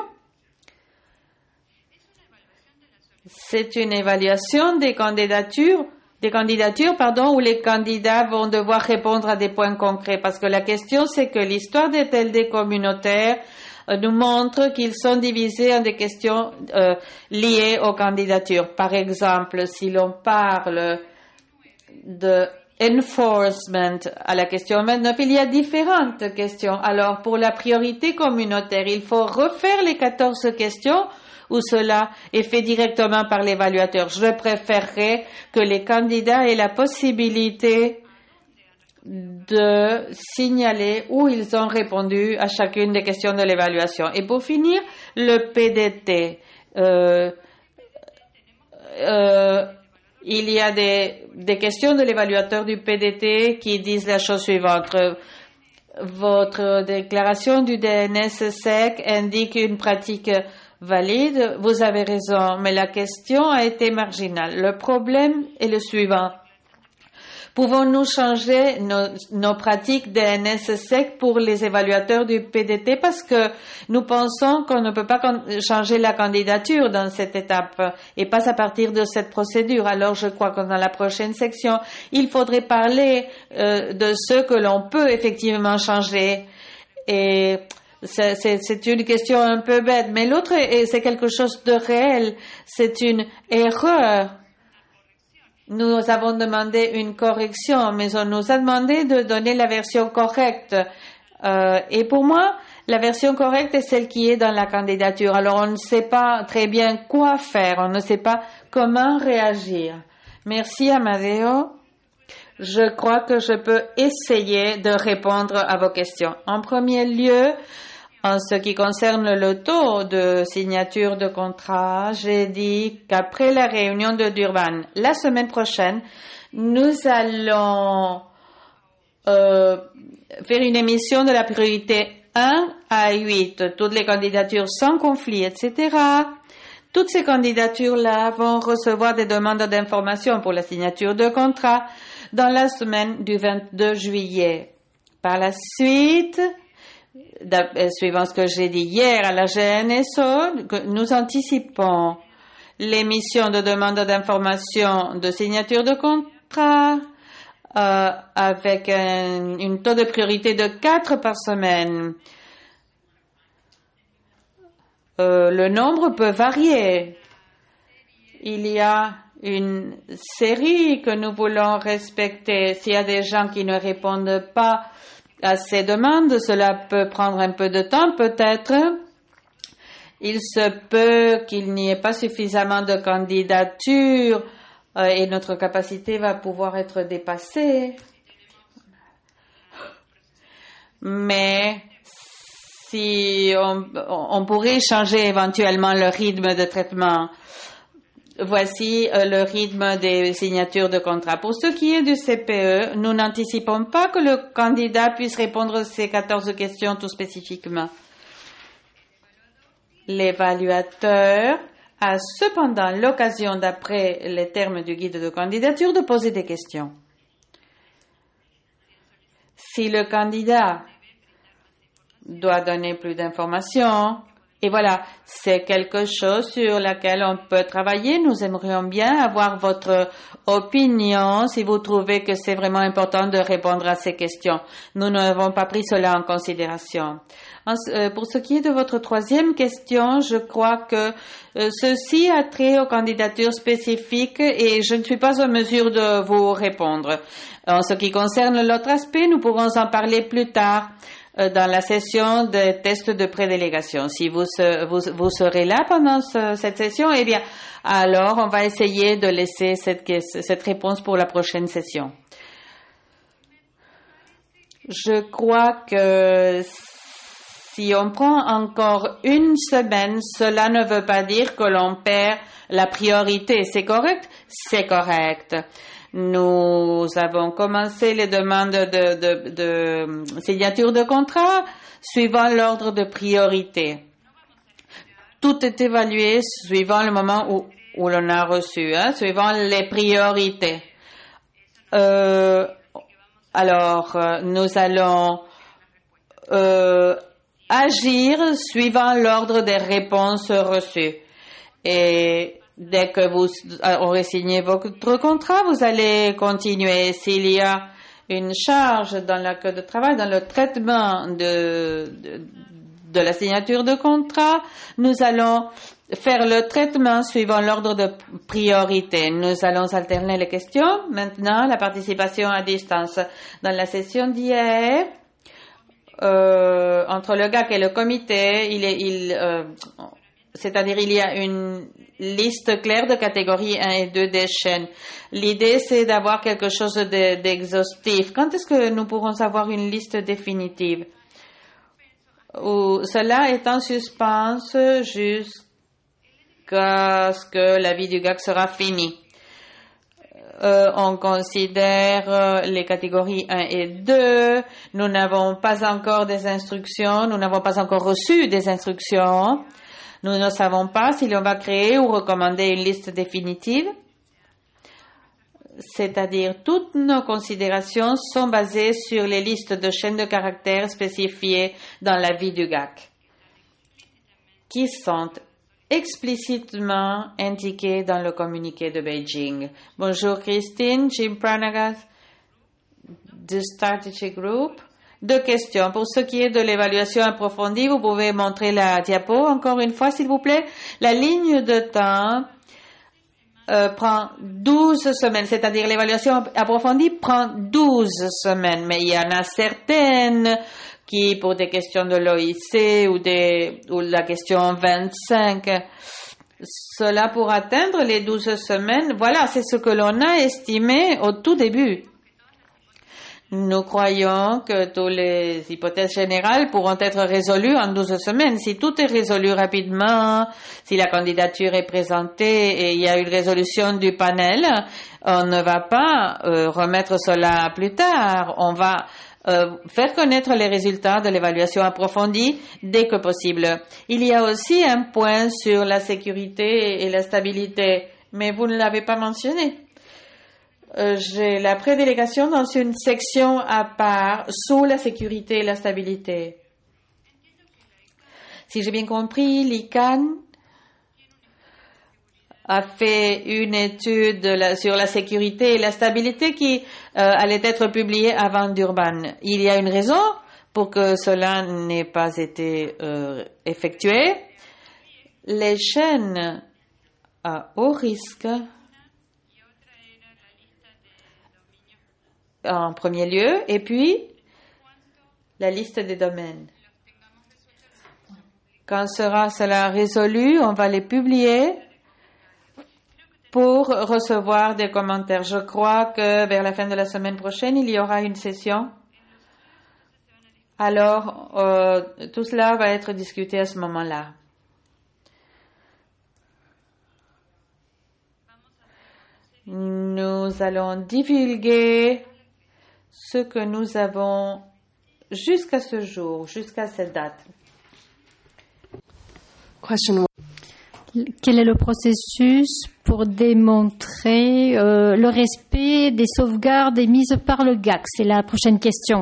C'est une évaluation des candidatures, des candidatures, pardon, où les candidats vont devoir répondre à des points concrets. Parce que la question, c'est que l'histoire des T L D communautaires euh, nous montre qu'ils sont divisés en des questions euh, liées aux candidatures. Par exemple, si l'on parle de enforcement à la question vingt-neuf, il y a différentes questions. Alors, pour la priorité communautaire, il faut refaire les quatorze questions ou cela est fait directement par l'évaluateur. Je préférerais que les candidats aient la possibilité de signaler où ils ont répondu à chacune des questions de l'évaluation. Et pour finir, le P D T. Euh, euh, il y a des, des questions de l'évaluateur du P D T qui disent la chose suivante. Votre déclaration du D N S S E C indique une pratique valide, vous avez raison, mais la question a été marginale. Le problème est le suivant. Pouvons-nous changer nos, nos pratiques D N S sec pour les évaluateurs du P D T parce que nous pensons qu'on ne peut pas changer la candidature dans cette étape et pas à partir de cette procédure. Alors je crois que dans la prochaine section, il faudrait parler euh, de ce que l'on peut effectivement changer. Et c'est, c'est, c'est une question un peu bête, mais l'autre, c'est quelque chose de réel. C'est une erreur. Nous avons demandé une correction, mais on nous a demandé de donner la version correcte. Euh, et pour moi, la version correcte est celle qui est dans la candidature. Alors, on ne sait pas très bien quoi faire. On ne sait pas comment réagir. Merci, Amadeo. Je crois que je peux essayer de répondre à vos questions. En premier lieu, en ce qui concerne le taux de signature de contrat, j'ai dit qu'après la réunion de Durban, la semaine prochaine, nous allons euh, faire une émission de la priorité un à huit, toutes les candidatures sans conflit, et cetera. Toutes ces candidatures-là vont recevoir des demandes d'information pour la signature de contrat dans la semaine du vingt-deux juillet. Par la suite, suivant ce que j'ai dit hier à la G N S O, nous anticipons l'émission de demandes d'information de signature de contrat euh, avec un, un taux de priorité de quatre par semaine. Euh, le nombre peut varier. Il y a une série que nous voulons respecter. S'il y a des gens qui ne répondent pas à ces demandes, cela peut prendre un peu de temps, peut-être. Il se peut qu'il n'y ait pas suffisamment de candidatures euh, et notre capacité va pouvoir être dépassée. Mais si on, on pourrait changer éventuellement le rythme de traitement. Voici euh, le rythme des signatures de contrat. Pour ce qui est du C P E, nous n'anticipons pas que le candidat puisse répondre à ces quatorze questions tout spécifiquement. L'évaluateur a cependant l'occasion, d'après les termes du guide de candidature, de poser des questions. Si le candidat doit donner plus d'informations, et voilà, c'est quelque chose sur laquelle on peut travailler. Nous aimerions bien avoir votre opinion si vous trouvez que c'est vraiment important de répondre à ces questions. Nous n'avons pas pris cela en considération. En, euh, pour ce qui est de votre troisième question, je crois que euh, ceci a trait aux candidatures spécifiques et je ne suis pas en mesure de vous répondre. En ce qui concerne l'autre aspect, nous pourrons en parler plus tard dans la session de tests de prédélégation. Si vous, vous, vous serez là pendant ce, cette session, eh bien, alors on va essayer de laisser cette, cette réponse pour la prochaine session. Je crois que si on prend encore une semaine, cela ne veut pas dire que l'on perd la priorité. C'est correct? C'est correct. Nous avons commencé les demandes de, de, de signature de contrat suivant l'ordre de priorité. Tout est évalué suivant le moment où, où l'on a reçu, hein, suivant les priorités. Euh, alors, nous allons euh, agir suivant l'ordre des réponses reçues. Et dès que vous aurez signé votre contrat, vous allez continuer. S'il y a une charge dans la queue de travail, dans le traitement de, de, de la signature de contrat, nous allons faire le traitement suivant l'ordre de priorité. Nous allons alterner les questions. Maintenant, la participation à distance. Dans la session d'hier, euh, entre le G A C et le comité, il est, il, euh, c'est-à-dire il y a une liste claire de catégories un et deux des chaînes. L'idée, c'est d'avoir quelque chose de, d'exhaustif. Quand est-ce que nous pourrons avoir une liste définitive? Ou cela est en suspens jusqu'à ce que l'avis du G A C sera fini. Euh, on considère les catégories un et deux. Nous n'avons pas encore des instructions. Nous n'avons pas encore reçu des instructions. Nous ne savons pas si l'on va créer ou recommander une liste définitive. C'est-à-dire, toutes nos considérations sont basées sur les listes de chaînes de caractères spécifiées dans l'avis du G A C, qui sont explicitement indiquées dans le communiqué de Beijing. Bonjour Christine, Jim Pranagas, du Strategy Group. Deux questions. Pour ce qui est de l'évaluation approfondie, vous pouvez montrer la diapo encore une fois, s'il vous plaît. La ligne de temps Euh, prend douze semaines, c'est-à-dire l'évaluation approfondie prend douze semaines, mais il y en a certaines qui, pour des questions de l'O I C ou, des, ou la question vingt-cinq, cela pour atteindre les douze semaines, voilà, c'est ce que l'on a estimé au tout début. Nous croyons que toutes les hypothèses générales pourront être résolues en douze semaines. Si tout est résolu rapidement, si la candidature est présentée et il y a une résolution du panel, on ne va pas euh, remettre cela plus tard. On va euh, faire connaître les résultats de l'évaluation approfondie dès que possible. Il y a aussi un point sur la sécurité et la stabilité, mais vous ne l'avez pas mentionné. Euh, j'ai la prédélégation dans une section à part sous la sécurité et la stabilité. Si j'ai bien compris, l'I C A N a fait une étude de la, sur la sécurité et la stabilité qui euh, allait être publiée avant Durban. Il y a une raison pour que cela n'ait pas été euh, effectué. Les chaînes à haut risque, en premier lieu, et puis la liste des domaines. Quand sera cela résolu, on va les publier pour recevoir des commentaires. Je crois que vers la fin de la semaine prochaine, il y aura une session. Alors, euh, tout cela va être discuté à ce moment-là. Nous allons divulguer ce que nous avons jusqu'à ce jour, jusqu'à cette date. Question. Quel est le processus pour démontrer euh, le respect des sauvegardes émises par le G A C? C'est la prochaine question.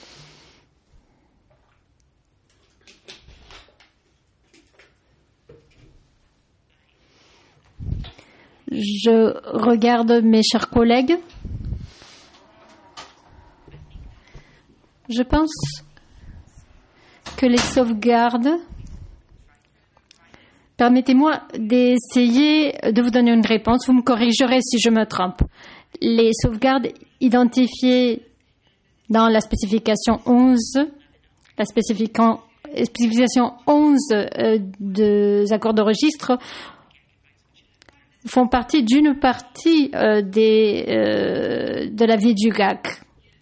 Je regarde mes chers collègues. Je pense que les sauvegardes, permettez-moi d'essayer de vous donner une réponse, vous me corrigerez si je me trompe. Les sauvegardes identifiées dans la spécification onze, la spécification onze euh, des accords de registre font partie d'une partie euh, des, euh, de la vie du G A C.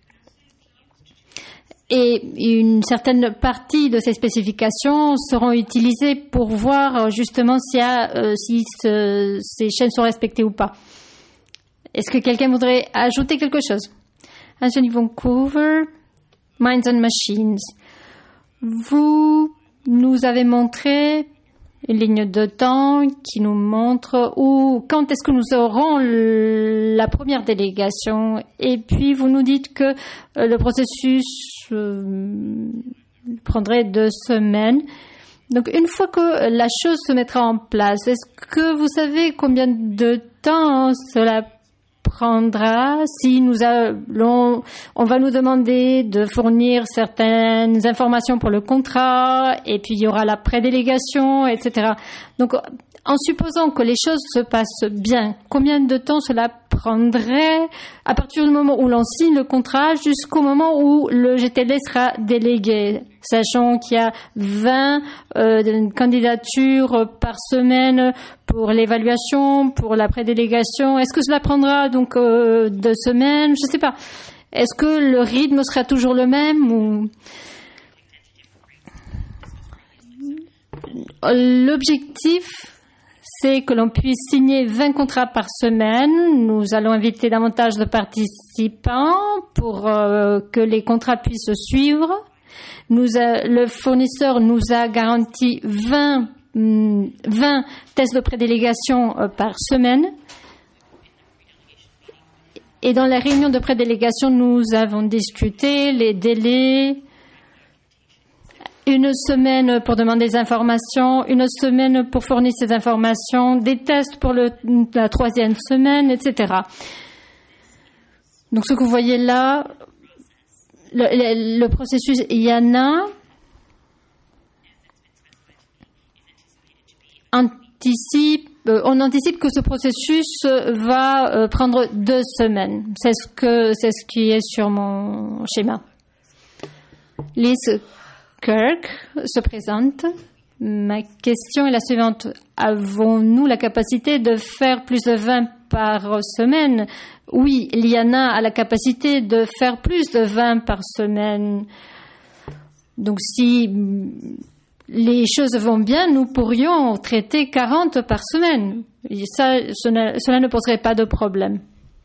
Et une certaine partie de ces spécifications seront utilisées pour voir justement si, a, euh, si ce, ces chaînes sont respectées ou pas. Est-ce que quelqu'un voudrait ajouter quelque chose? Anthony Vancouver, Minds and Machines. Vous nous avez montré une ligne de temps qui nous montre où, quand est-ce que nous aurons la première délégation. Et puis, vous nous dites que le processus euh, prendrait deux semaines. Donc, une fois que la chose se mettra en place, est-ce que vous savez combien de temps cela prendra? Si nous allons, on va nous demander de fournir certaines informations pour le contrat, et puis il y aura la prédélégation, et cetera. Donc, en supposant que les choses se passent bien, combien de temps cela prendrait à partir du moment où l'on signe le contrat jusqu'au moment où le G T L D sera délégué, sachant qu'il y a vingt euh, candidatures par semaine pour l'évaluation, pour la prédélégation. Est-ce que cela prendra donc euh, deux semaines? Je ne sais pas. Est-ce que le rythme sera toujours le même ou... L'objectif, c'est que l'on puisse signer vingt contrats par semaine. Nous allons inviter davantage de participants pour euh, que les contrats puissent suivre. Nous a, le fournisseur nous a garanti vingt vingt tests de prédélégation euh, par semaine. Et dans la réunion de prédélégation, nous avons discuté les délais. Une semaine pour demander des informations, une semaine pour fournir ces informations, des tests pour le, la troisième semaine, et cetera. Donc ce que vous voyez là, le, le, le processus I A N A anticipe, euh, on anticipe que ce processus va euh, prendre deux semaines. C'est ce que c'est ce qui est sur mon schéma. Liz Kirk se présente. Ma question est la suivante. Avons-nous la capacité de faire plus de vingt par semaine? Oui, l'I A N A a la capacité de faire plus de vingt par semaine. Donc si les choses vont bien, nous pourrions traiter quarante par semaine. Et ça, cela, cela ne poserait pas de problème.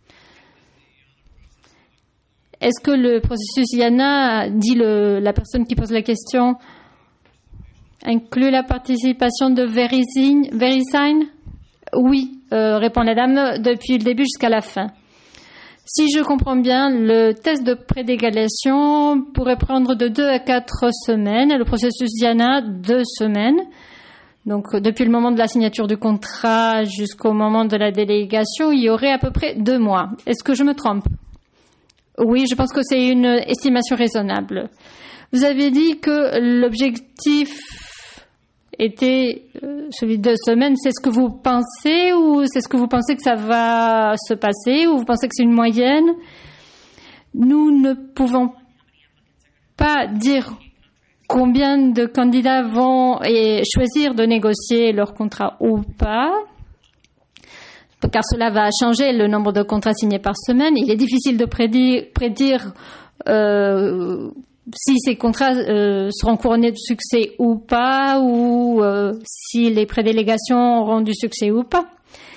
Est-ce que le processus I A N A, dit le, la personne qui pose la question, inclut la participation de VeriSign? Oui, euh, répond la dame, depuis le début jusqu'à la fin. Si je comprends bien, le test de prédélégation pourrait prendre de deux à quatre semaines, et le processus I A N A, deux semaines. Donc, depuis le moment de la signature du contrat jusqu'au moment de la délégation, il y aurait à peu près deux mois. Est-ce que je me trompe? Oui, je pense que c'est une estimation raisonnable. Vous avez dit que l'objectif était celui de deux semaines. C'est ce que vous pensez ou c'est ce que vous pensez que ça va se passer ou vous pensez que c'est une moyenne? Nous ne pouvons pas dire combien de candidats vont choisir de négocier leur contrat ou pas, car cela va changer le nombre de contrats signés par semaine. Il est difficile de prédire, prédire euh, si ces contrats euh, seront couronnés de succès ou pas, ou euh, si les prédélégations auront du succès ou pas.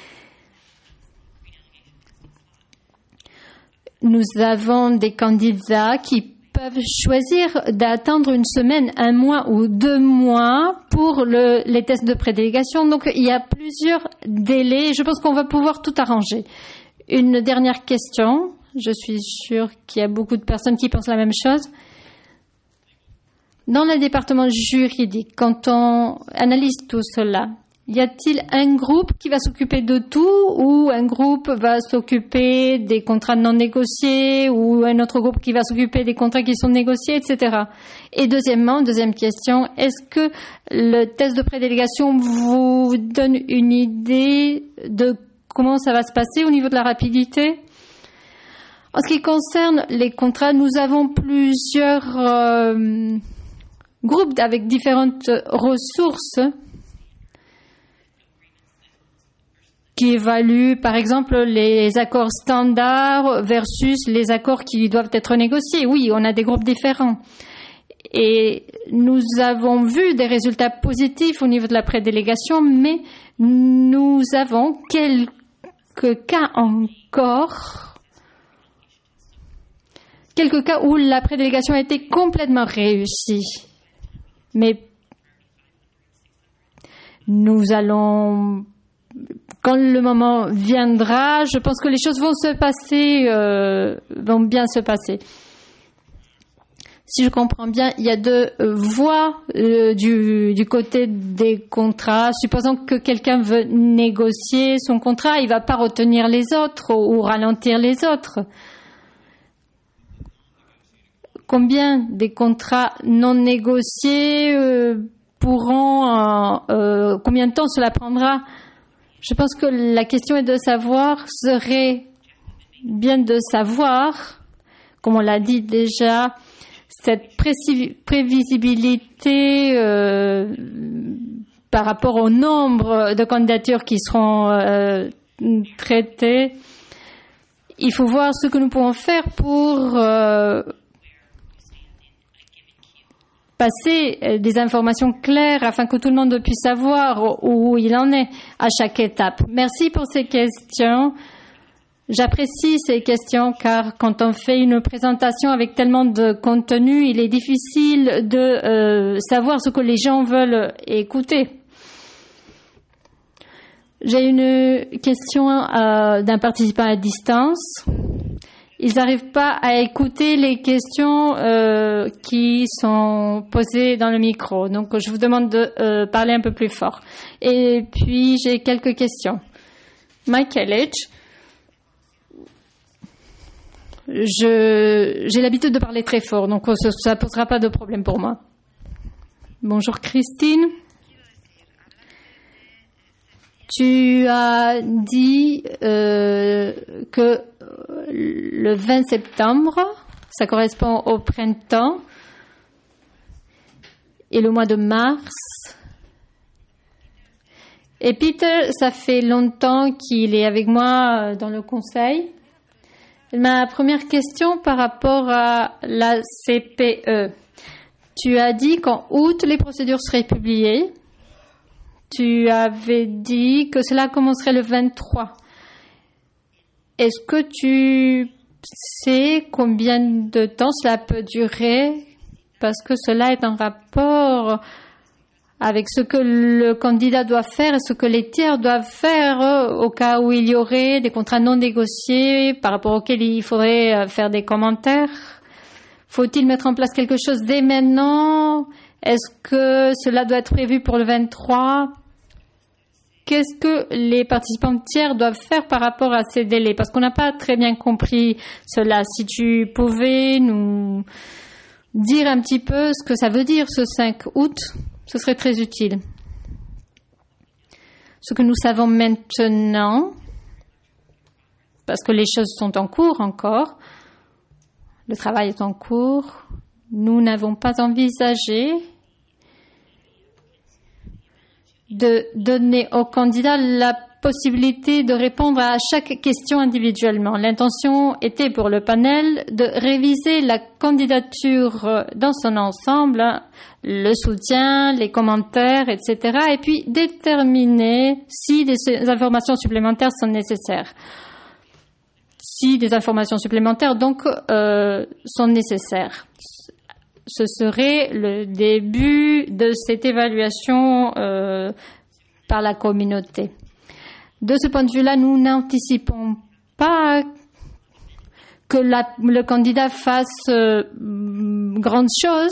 Nous avons des candidats qui peuvent choisir d'attendre une semaine, un mois ou deux mois pour le, les tests de prédélégation. Donc, il y a plusieurs délais. Je pense qu'on va pouvoir tout arranger. Une dernière question. Je suis sûre qu'il y a beaucoup de personnes qui pensent la même chose. Dans le département juridique, quand on analyse tout cela, y a-t-il un groupe qui va s'occuper de tout ou un groupe va s'occuper des contrats non négociés ou un autre groupe qui va s'occuper des contrats qui sont négociés, et cetera. Et deuxièmement, deuxième question, est-ce que le test de prédélégation vous donne une idée de comment ça va se passer au niveau de la rapidité? En ce qui concerne les contrats, nous avons plusieurs euh, groupes avec différentes ressources qui évalue, par exemple, les accords standards versus les accords qui doivent être négociés. Oui, on a des groupes différents. Et nous avons vu des résultats positifs au niveau de la prédélégation, mais nous avons quelques cas encore, quelques cas où la prédélégation a été complètement réussie. Mais nous allons... Quand le moment viendra, je pense que les choses vont se passer, euh, vont bien se passer. Si je comprends bien, il y a deux euh, voies euh, du, du côté des contrats. Supposons que quelqu'un veut négocier son contrat, il ne va pas retenir les autres ou, ou ralentir les autres. Combien des contrats non négociés euh, pourront, euh, euh, combien de temps cela prendra? Je pense que la question est de savoir, serait bien de savoir, comme on l'a dit déjà, cette prévisibilité euh, par rapport au nombre de candidatures qui seront euh, traitées. Il faut voir ce que nous pouvons faire pour euh, passer des informations claires afin que tout le monde puisse savoir où il en est à chaque étape. Merci pour ces questions. J'apprécie ces questions car quand on fait une présentation avec tellement de contenu, il est difficile de euh, savoir ce que les gens veulent écouter. J'ai une question euh, d'un participant à distance. Ils n'arrivent pas à écouter les questions euh, qui sont posées dans le micro. Donc, je vous demande de euh, parler un peu plus fort. Et puis, j'ai quelques questions. Michael H. Je, j'ai l'habitude de parler très fort, donc ça ne posera pas de problème pour moi. Bonjour Christine. Tu as dit euh, que le vingt septembre, ça correspond au printemps, et le mois de mars. Et Peter, ça fait longtemps qu'il est avec moi dans le conseil. Ma première question par rapport à la C P E. Tu as dit qu'en août, les procédures seraient publiées. Tu avais dit que cela commencerait le vingt-trois. Est-ce que tu sais combien de temps cela peut durer? Parce que cela est en rapport avec ce que le candidat doit faire et ce que les tiers doivent faire au cas où il y aurait des contrats non négociés par rapport auxquels il faudrait faire des commentaires. Faut-il mettre en place quelque chose dès maintenant? Est-ce que cela doit être prévu pour le vingt-trois? Qu'est-ce que les participants tiers doivent faire par rapport à ces délais? Parce qu'on n'a pas très bien compris cela. Si tu pouvais nous dire un petit peu ce que ça veut dire ce cinq août, ce serait très utile. Ce que nous savons maintenant, parce que les choses sont en cours encore, le travail est en cours, nous n'avons pas envisagé de donner aux candidats la possibilité de répondre à chaque question individuellement. L'intention était pour le panel de réviser la candidature dans son ensemble, le soutien, les commentaires, et cetera, et puis déterminer si des informations supplémentaires sont nécessaires. Si des informations supplémentaires, donc, euh, sont nécessaires. Ce serait le début de cette évaluation euh, par la communauté. De ce point de vue-là, nous n'anticipons pas que la, le candidat fasse euh, grande chose.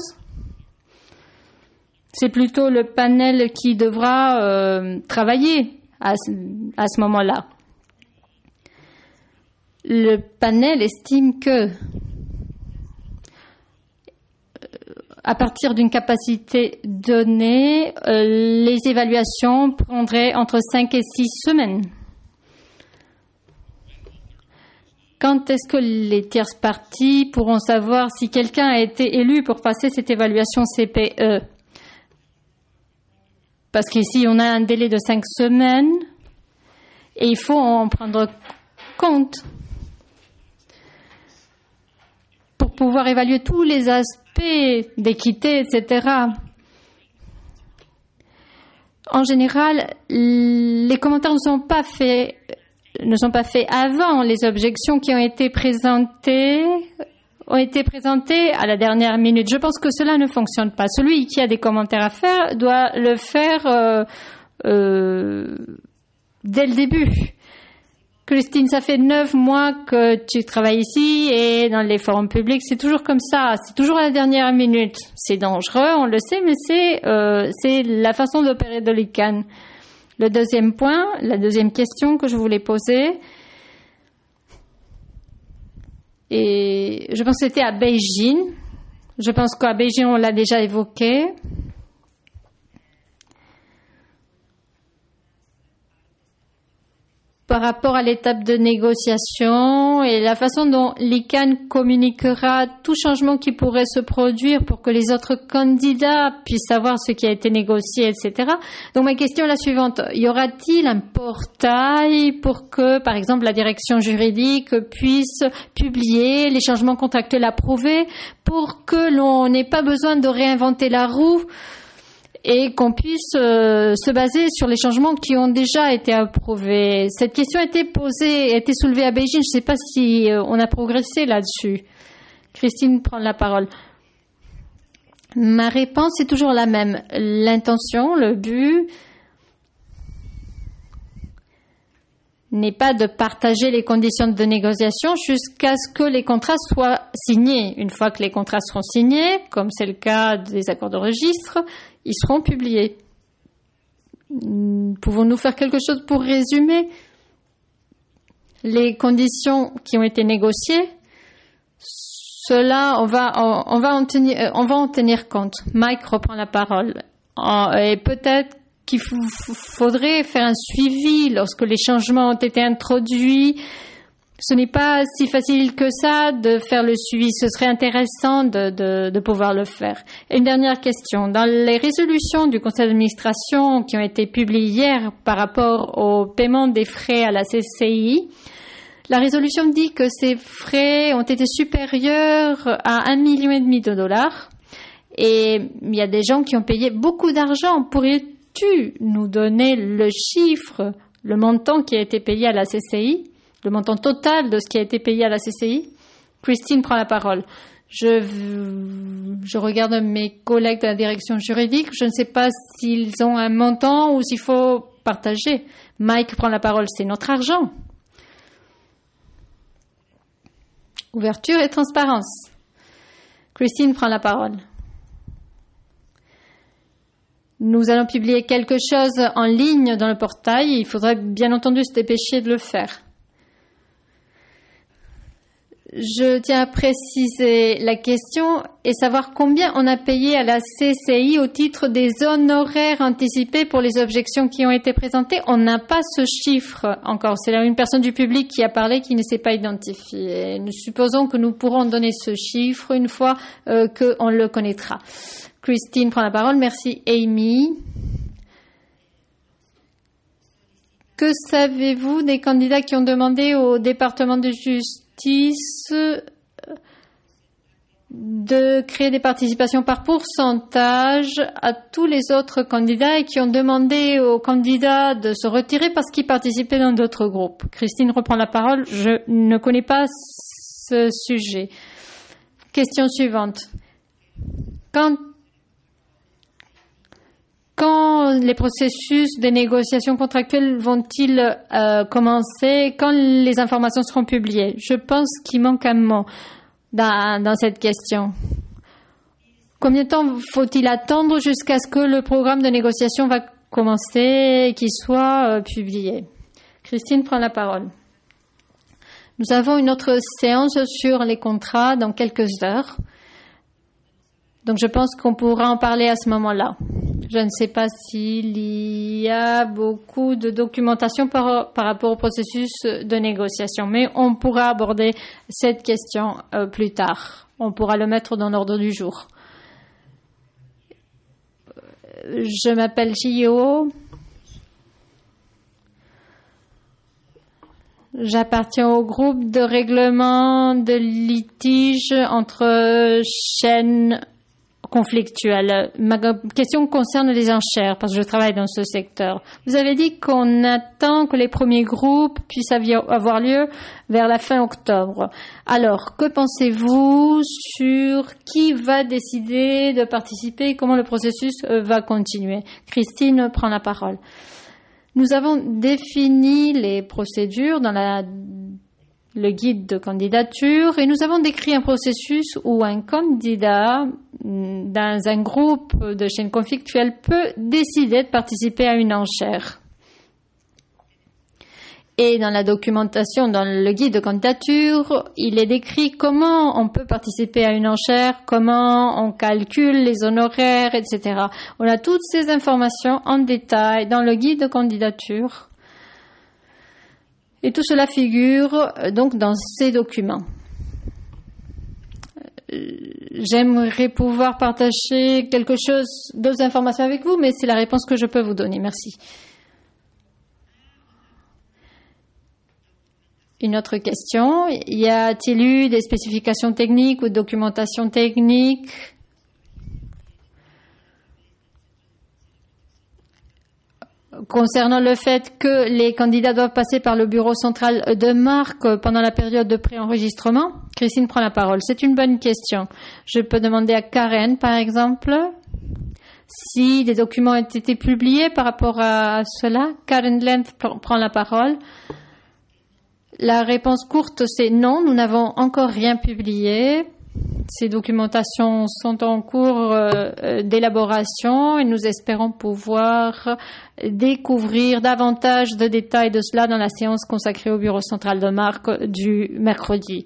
C'est plutôt le panel qui devra euh, travailler à, à ce moment-là. Le panel estime que à partir d'une capacité donnée, euh, les évaluations prendraient entre cinq et six semaines. Quand est-ce que les tierces parties pourront savoir si quelqu'un a été élu pour passer cette évaluation C P E? Parce qu'ici, on a un délai de cinq semaines et il faut en prendre compte pour pouvoir évaluer tous les aspects d'équité, et cetera. En général, les commentaires ne sont pas faits, ne sont pas faits avant. Les objections qui ont été présentées ont été présentées à la dernière minute. Je pense que cela ne fonctionne pas. Celui qui a des commentaires à faire doit le faire euh, euh, dès le début. Christine, ça fait neuf mois que tu travailles ici et dans les forums publics, c'est toujours comme ça, c'est toujours à la dernière minute. C'est dangereux, on le sait, mais c'est, euh, c'est la façon d'opérer de l'I C A N. Le deuxième point, la deuxième question que je voulais poser, et je pense que c'était à Beijing. Je pense qu'à Beijing, on l'a déjà évoqué. Par rapport à l'étape de négociation et la façon dont l'I C A N communiquera tout changement qui pourrait se produire pour que les autres candidats puissent savoir ce qui a été négocié, et cetera. Donc ma question est la suivante. Y aura-t-il un portail pour que, par exemple, la direction juridique puisse publier les changements contractuels approuvés pour que l'on n'ait pas besoin de réinventer la roue et qu'on puisse euh, se baser sur les changements qui ont déjà été approuvés? Cette question a été posée, a été soulevée à Beijing. Je ne sais pas si euh, on a progressé là-dessus. Christine prend la parole. Ma réponse est toujours la même. L'intention, le but, n'est pas de partager les conditions de négociation jusqu'à ce que les contrats soient signés. Une fois que les contrats seront signés, comme c'est le cas des accords de registre, ils seront publiés. Pouvons-nous faire quelque chose pour résumer les conditions qui ont été négociées? Cela, on va, on, on va en tenir, on va en tenir compte. Mike reprend la parole. Et peut-être qu'il faudrait faire un suivi lorsque les changements ont été introduits. Ce n'est pas si facile que ça de faire le suivi. Ce serait intéressant de, de, de pouvoir le faire. Et une dernière question. Dans les résolutions du conseil d'administration qui ont été publiées hier par rapport au paiement des frais à la C C I, la résolution dit que ces frais ont été supérieurs à un million et demi de dollars. Et il y a des gens qui ont payé beaucoup d'argent. Pourrais-tu nous donner le chiffre, le montant qui a été payé à la C C I, le montant total de ce qui a été payé à la C C I? Christine prend la parole. Je, je regarde mes collègues de la direction juridique. Je ne sais pas s'ils ont un montant ou s'il faut partager. Mike prend la parole. C'est notre argent. Ouverture et transparence. Christine prend la parole. Nous allons publier quelque chose en ligne dans le portail. Il faudrait bien entendu se dépêcher de le faire. Je tiens à préciser la question et savoir combien on a payé à la C C I au titre des honoraires anticipés pour les objections qui ont été présentées. On n'a pas ce chiffre encore. C'est là une personne du public qui a parlé qui ne s'est pas identifiée. Nous supposons que nous pourrons donner ce chiffre une fois euh, qu'on le connaîtra. Christine prend la parole. Merci, Amy. Que savez-vous des candidats qui ont demandé au département de justice de créer des participations par pourcentage à tous les autres candidats et qui ont demandé aux candidats de se retirer parce qu'ils participaient dans d'autres groupes? Christine reprend la parole. Je ne connais pas ce sujet. Question suivante. Quand Quand les processus de négociation contractuelle vont-ils euh, commencer? Quand les informations seront publiées? Je pense qu'il manque un mot dans, dans cette question. Combien de temps faut-il attendre jusqu'à ce que le programme de négociation va commencer et qu'il soit euh, publié? Christine prend la parole. Nous avons une autre séance sur les contrats dans quelques heures. Donc je pense qu'on pourra en parler à ce moment-là. Je ne sais pas s'il y a beaucoup de documentation par, par rapport au processus de négociation, mais on pourra aborder cette question euh, plus tard. On pourra le mettre dans l'ordre du jour. Je m'appelle Gio. J'appartiens au groupe de règlement de litige entre chaînes conflictuelles. Ma question concerne les enchères, parce que je travaille dans ce secteur. Vous avez dit qu'on attend que les premiers groupes puissent avoir lieu vers la fin octobre. Alors, que pensez-vous sur qui va décider de participer et comment le processus va continuer? Christine prend la parole. Nous avons défini les procédures dans la le guide de candidature et nous avons décrit un processus où un candidat dans un groupe de chaînes conflictuelles peut décider de participer à une enchère. Et dans la documentation, dans le guide de candidature, il est décrit comment on peut participer à une enchère, comment on calcule les honoraires, et cetera. On a toutes ces informations en détail dans le guide de candidature. Et tout cela figure donc dans ces documents. J'aimerais pouvoir partager quelque chose, d'autres informations avec vous, mais c'est la réponse que je peux vous donner. Merci. Une autre question. Y a-t-il eu des spécifications techniques ou de documentation technique concernant le fait que les candidats doivent passer par le bureau central de marque pendant la période de préenregistrement? Christine prend la parole. C'est une bonne question. Je peux demander à Karen, par exemple, si des documents ont été publiés par rapport à cela. Karen Lent prend la parole. La réponse courte, c'est non, nous n'avons encore rien publié. Ces documentations sont en cours euh, d'élaboration et nous espérons pouvoir découvrir davantage de détails de cela dans la séance consacrée au bureau central de marque du mercredi.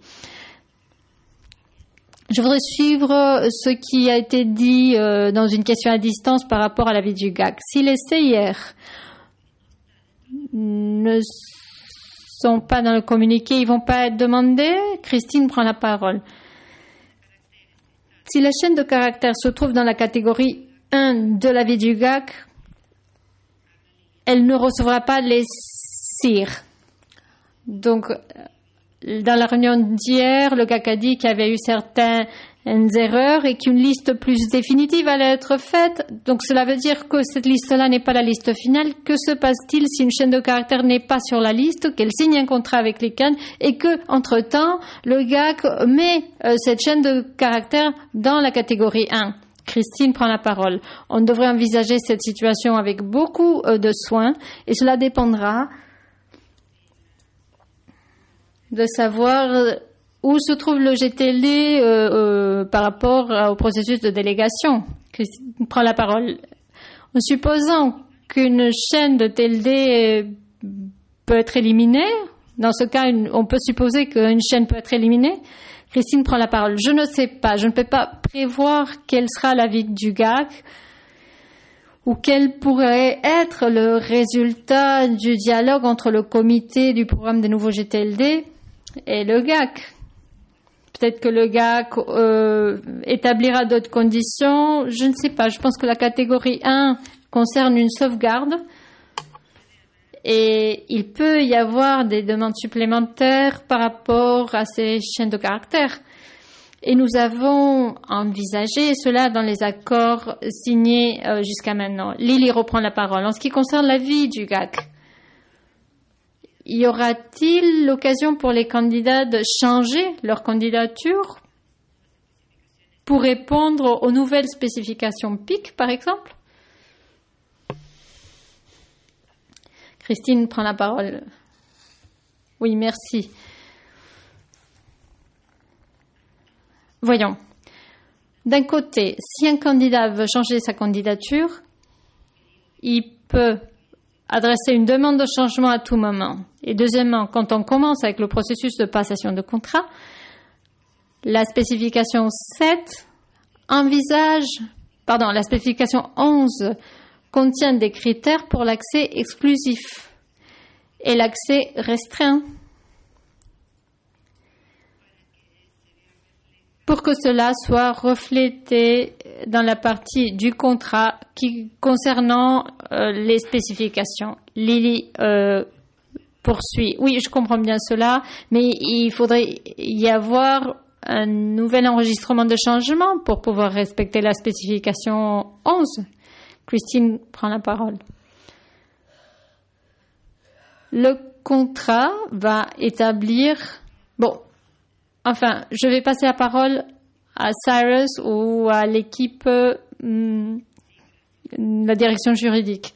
Je voudrais suivre ce qui a été dit euh, dans une question à distance par rapport à l'avis du G A C. Si les C I R ne sont pas dans le communiqué, ils ne vont pas être demandés. Christine prend la parole. Si la chaîne de caractères se trouve dans la catégorie un de l'avis du G A C, elle ne recevra pas les C I R. Donc, dans la réunion d'hier, le G A C a dit qu'il y avait eu certaines erreurs et qu'une liste plus définitive allait être faite. Donc, cela veut dire que cette liste-là n'est pas la liste finale. Que se passe-t-il si une chaîne de caractères n'est pas sur la liste, qu'elle signe un contrat avec les Cannes et que, entre-temps, le G A C met euh, cette chaîne de caractères dans la catégorie un? Christine prend la parole. On devrait envisager cette situation avec beaucoup euh, de soin et cela dépendra de savoir où se trouve le G T L D euh, euh, par rapport au processus de délégation. Christine prend la parole. En supposant qu'une chaîne de T L D peut être éliminée, dans ce cas, une, on peut supposer qu'une chaîne peut être éliminée. Christine prend la parole. Je ne sais pas, je ne peux pas prévoir quel sera l'avis du G A C ou quel pourrait être le résultat du dialogue entre le comité du programme des nouveaux G T L D et le G A C. Peut-être que le G A C euh, établira d'autres conditions. Je ne sais pas. Je pense que la catégorie un concerne une sauvegarde. Et il peut y avoir des demandes supplémentaires par rapport à ces chaînes de caractères. Et nous avons envisagé cela dans les accords signés euh, jusqu'à maintenant. Lily reprend la parole. En ce qui concerne l'avis du G A C, y aura-t-il l'occasion pour les candidats de changer leur candidature pour répondre aux nouvelles spécifications P I C, par exemple? Christine prend la parole. Oui, merci. Voyons. D'un côté, si un candidat veut changer sa candidature, il peut adresser une demande de changement à tout moment. Et deuxièmement, quand on commence avec le processus de passation de contrat, la spécification sept envisage, pardon, la spécification onze contient des critères pour l'accès exclusif et l'accès restreint. Pour que cela soit reflété dans la partie du contrat qui concernant euh, les spécifications. Lily euh, poursuit. Oui, je comprends bien cela, mais il faudrait y avoir un nouvel enregistrement de changement pour pouvoir respecter la spécification onze. Christine prend la parole. Le contrat va établir... Bon, enfin, je vais passer la parole à Cyrus ou à l'équipe, hum, la direction juridique.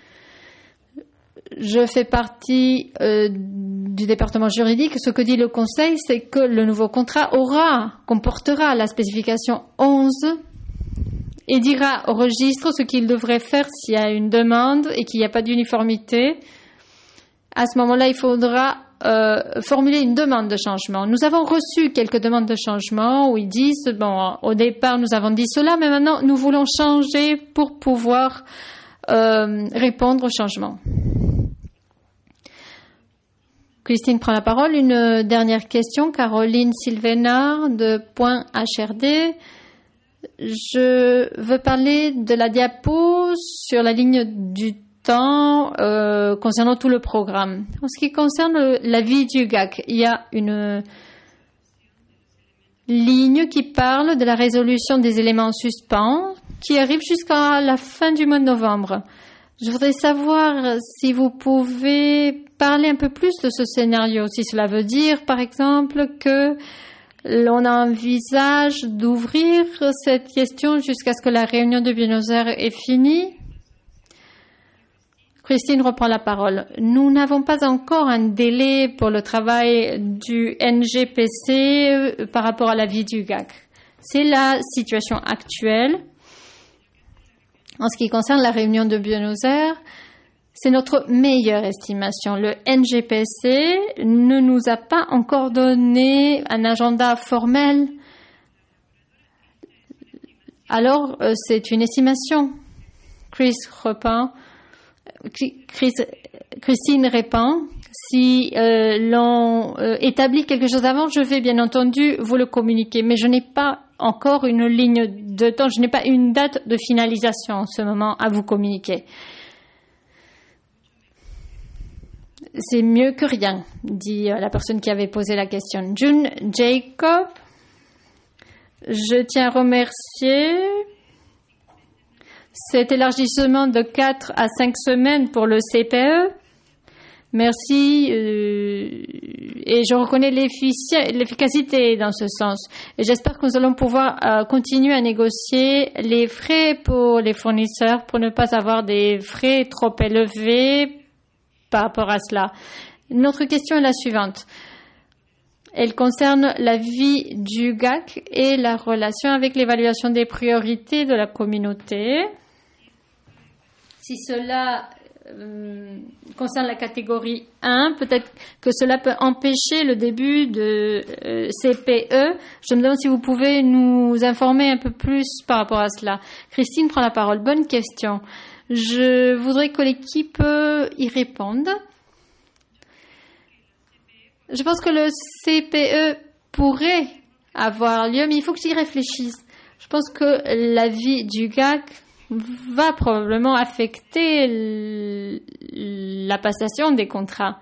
Je fais partie euh, du département juridique. Ce que dit le Conseil, c'est que le nouveau contrat aura, comportera la spécification onze et dira au registre ce qu'il devrait faire s'il y a une demande et qu'il n'y a pas d'uniformité. À ce moment-là, il faudra euh, formuler une demande de changement. Nous avons reçu quelques demandes de changement où ils disent, bon, au départ, nous avons dit cela, mais maintenant, nous voulons changer pour pouvoir euh, répondre au changement. Christine prend la parole. Une dernière question. Caroline Silvenar de Point H R D. Je veux parler de la diapo sur la ligne du temps euh, concernant tout le programme. En ce qui concerne l'avis du G A C, il y a une ligne qui parle de la résolution des éléments en suspens qui arrive jusqu'à la fin du mois de novembre. Je voudrais savoir si vous pouvez parler un peu plus de ce scénario, si cela veut dire, par exemple, que l'on envisage d'ouvrir cette question jusqu'à ce que la réunion de Buenos Aires est finie. Christine reprend la parole. Nous n'avons pas encore un délai pour le travail du N G P C par rapport à l'avis du G A C. C'est la situation actuelle. En ce qui concerne la réunion de Buenos Aires, c'est notre meilleure estimation. Le N G P C ne nous a pas encore donné un agenda formel. Alors, c'est une estimation. Chris reprend. Chris, Christine répond. Si euh, l'on euh, établit quelque chose avant, je vais bien entendu vous le communiquer. Mais je n'ai pas encore une ligne de temps, je n'ai pas une date de finalisation en ce moment à vous communiquer. C'est mieux que rien, dit la personne qui avait posé la question. June Jacob, je tiens à remercier cet élargissement de quatre à cinq semaines pour le C P E. Merci euh, et je reconnais l'efficacité dans ce sens. Et j'espère que nous allons pouvoir euh, continuer à négocier les frais pour les fournisseurs pour ne pas avoir des frais trop élevés par rapport à cela. Notre question est la suivante. Elle concerne l'avis du G A C et la relation avec l'évaluation des priorités de la communauté. Si cela euh, concerne la catégorie un, peut-être que cela peut empêcher le début de euh, C P E. Je me demande si vous pouvez nous informer un peu plus par rapport à cela. Christine prend la parole. Bonne question. Je voudrais que l'équipe y réponde. Je pense que le C P E pourrait avoir lieu, mais il faut que j'y réfléchisse. Je pense que l'avis du G A C va probablement affecter la passation des contrats,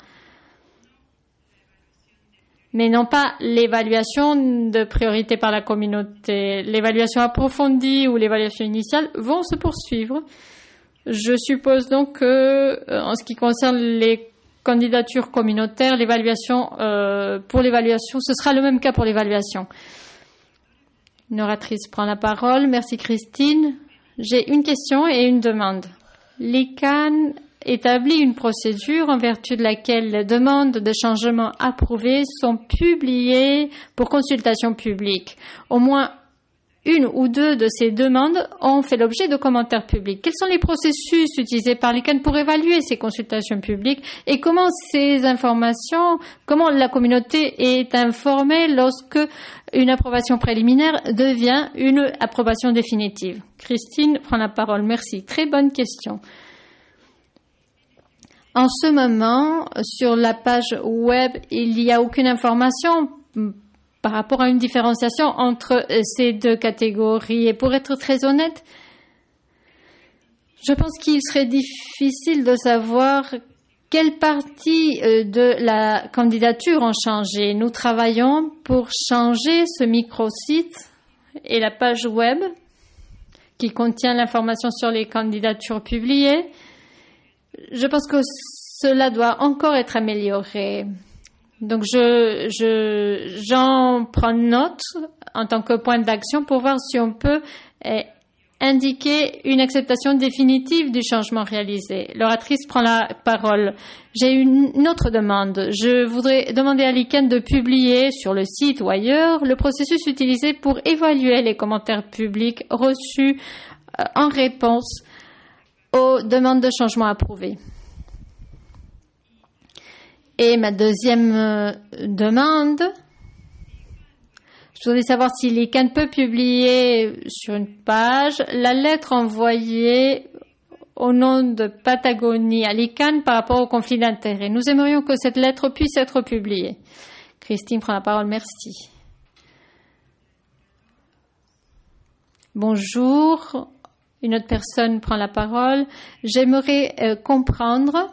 mais non pas l'évaluation de priorité par la communauté. L'évaluation approfondie ou l'évaluation initiale vont se poursuivre. Je suppose donc que, en ce qui concerne les candidatures communautaires, l'évaluation, euh, pour l'évaluation, ce sera le même cas pour l'évaluation. Une oratrice prend la parole. Merci Christine. J'ai une question et une demande. L'I C A N établit une procédure en vertu de laquelle les demandes de changement approuvées sont publiées pour consultation publique. Au moins une ou deux de ces demandes ont fait l'objet de commentaires publics. Quels sont les processus utilisés par l'I C A N pour évaluer ces consultations publiques et comment ces informations, comment la communauté est informée lorsque une approbation préliminaire devient une approbation définitive? Christine prend la parole. Merci. Très bonne question. En ce moment, sur la page web, il n'y a aucune information par rapport à une différenciation entre ces deux catégories. Et pour être très honnête, je pense qu'il serait difficile de savoir quelle partie de la candidature ont changé. Nous travaillons pour changer ce microsite et la page web qui contient l'information sur les candidatures publiées. Je pense que cela doit encore être amélioré. Donc, je, je, j'en prends note en tant que point d'action pour voir si on peut eh, indiquer une acceptation définitive du changement réalisé. L'oratrice prend la parole. J'ai une, une autre demande. Je voudrais demander à l'I C A N de publier sur le site ou ailleurs le processus utilisé pour évaluer les commentaires publics reçus euh, en réponse aux demandes de changement approuvées. Et ma deuxième euh, demande, je voudrais savoir si l'I C A N peut publier sur une page la lettre envoyée au nom de Patagonie à l'I C A N par rapport au conflit d'intérêts. Nous aimerions que cette lettre puisse être publiée. Christine prend la parole. Merci. Bonjour. Une autre personne prend la parole. J'aimerais euh, comprendre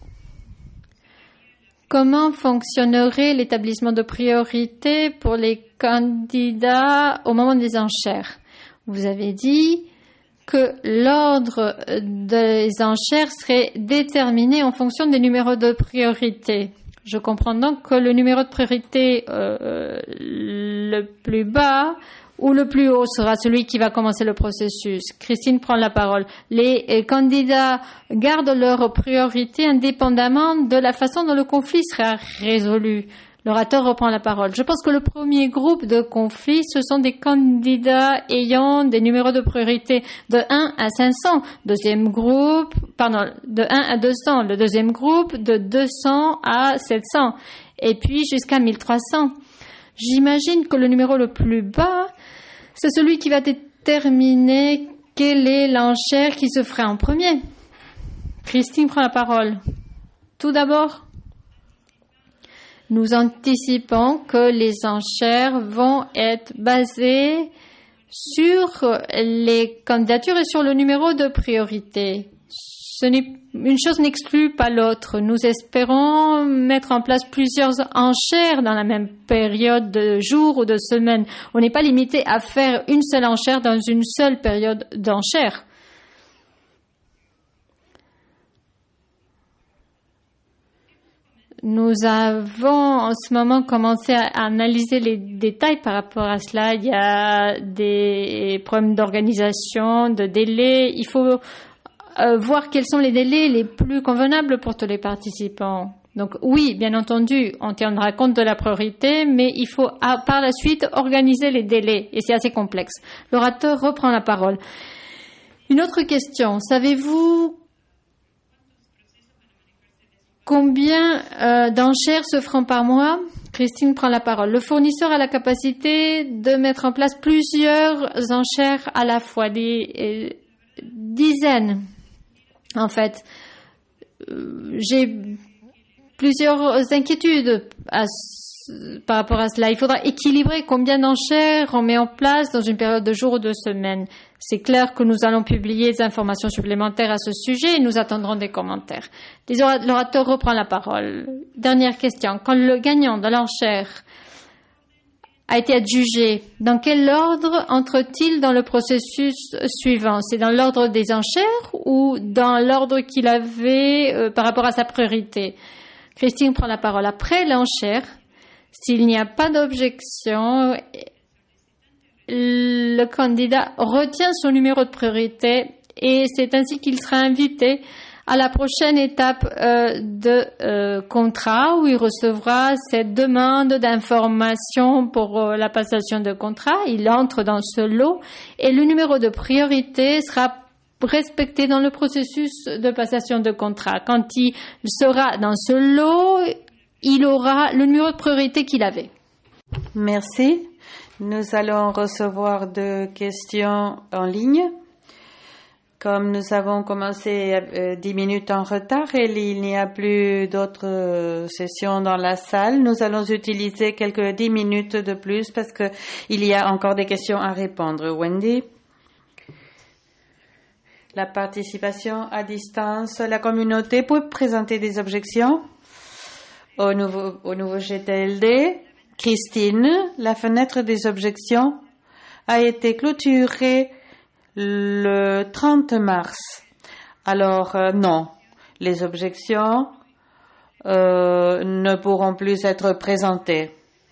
comment fonctionnerait l'établissement de priorité pour les candidats au moment des enchères. Vous avez dit que l'ordre des enchères serait déterminé en fonction des numéros de priorité. Je comprends donc que le numéro de priorité euh, le plus bas ou le plus haut sera celui qui va commencer le processus. Christine prend la parole. Les euh, candidats gardent leur priorité indépendamment de la façon dont le conflit sera résolu. L'orateur reprend la parole. Je pense que le premier groupe de conflits, ce sont des candidats ayant des numéros de priorité de un à cinq cents. Deuxième groupe, pardon, de un à deux cents. Le deuxième groupe, de deux cents à sept cents. Et puis jusqu'à mille trois cents. J'imagine que le numéro le plus bas, c'est celui qui va déterminer quelle est l'enchère qui se fera en premier. Christine prend la parole. Tout d'abord, nous anticipons que les enchères vont être basées sur les candidatures et sur le numéro de priorité. Ce n'est, une chose n'exclut pas l'autre. Nous espérons mettre en place plusieurs enchères dans la même période de jours ou de semaines. On n'est pas limité à faire une seule enchère dans une seule période d'enchères. Nous avons en ce moment commencé à analyser les détails par rapport à cela. Il y a des problèmes d'organisation, de délai. Il faut euh, voir quels sont les délais les plus convenables pour tous les participants. Donc oui, bien entendu, on tiendra compte de la priorité, mais il faut à, par la suite organiser les délais et c'est assez complexe. L'orateur reprend la parole. Une autre question. Savez-vous combien euh, d'enchères se feront par mois? Christine prend la parole. Le fournisseur a la capacité de mettre en place plusieurs enchères à la fois, des euh, dizaines. En fait, euh, j'ai plusieurs inquiétudes à, par rapport à cela. Il faudra équilibrer combien d'enchères on met en place dans une période de jours ou de semaines. C'est clair que nous allons publier des informations supplémentaires à ce sujet et nous attendrons des commentaires. L'orateur reprend la parole. Dernière question. Quand le gagnant de l'enchère a été adjugé, dans quel ordre entre-t-il dans le processus suivant? C'est dans l'ordre des enchères ou dans l'ordre qu'il avait euh, par rapport à sa priorité? Christine prend la parole. Après l'enchère, s'il n'y a pas d'objection, le candidat retient son numéro de priorité et c'est ainsi qu'il sera invité à la prochaine étape euh, de euh, contrat où il recevra cette demande d'information pour euh, la passation de contrat. Il entre dans ce lot et le numéro de priorité sera respecté dans le processus de passation de contrat. Quand il sera dans ce lot, il aura le numéro de priorité qu'il avait. Merci. Nous allons recevoir deux questions en ligne. Comme nous avons commencé euh, dix minutes en retard et il n'y a plus d'autres euh, sessions dans la salle, nous allons utiliser quelques dix minutes de plus parce que il y a encore des questions à répondre. Wendy? La participation à distance. La communauté peut présenter des objections au nouveau, au nouveau G T L D. Christine, la fenêtre des objections a été clôturée le trente mars. Alors, euh, non, les objections euh, ne pourront plus être présentées.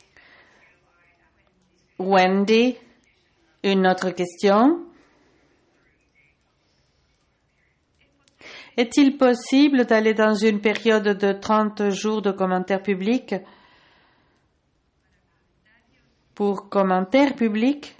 Wendy, une autre question. Est-il possible d'aller dans une période de trente jours de commentaires publics pour commentaires publics?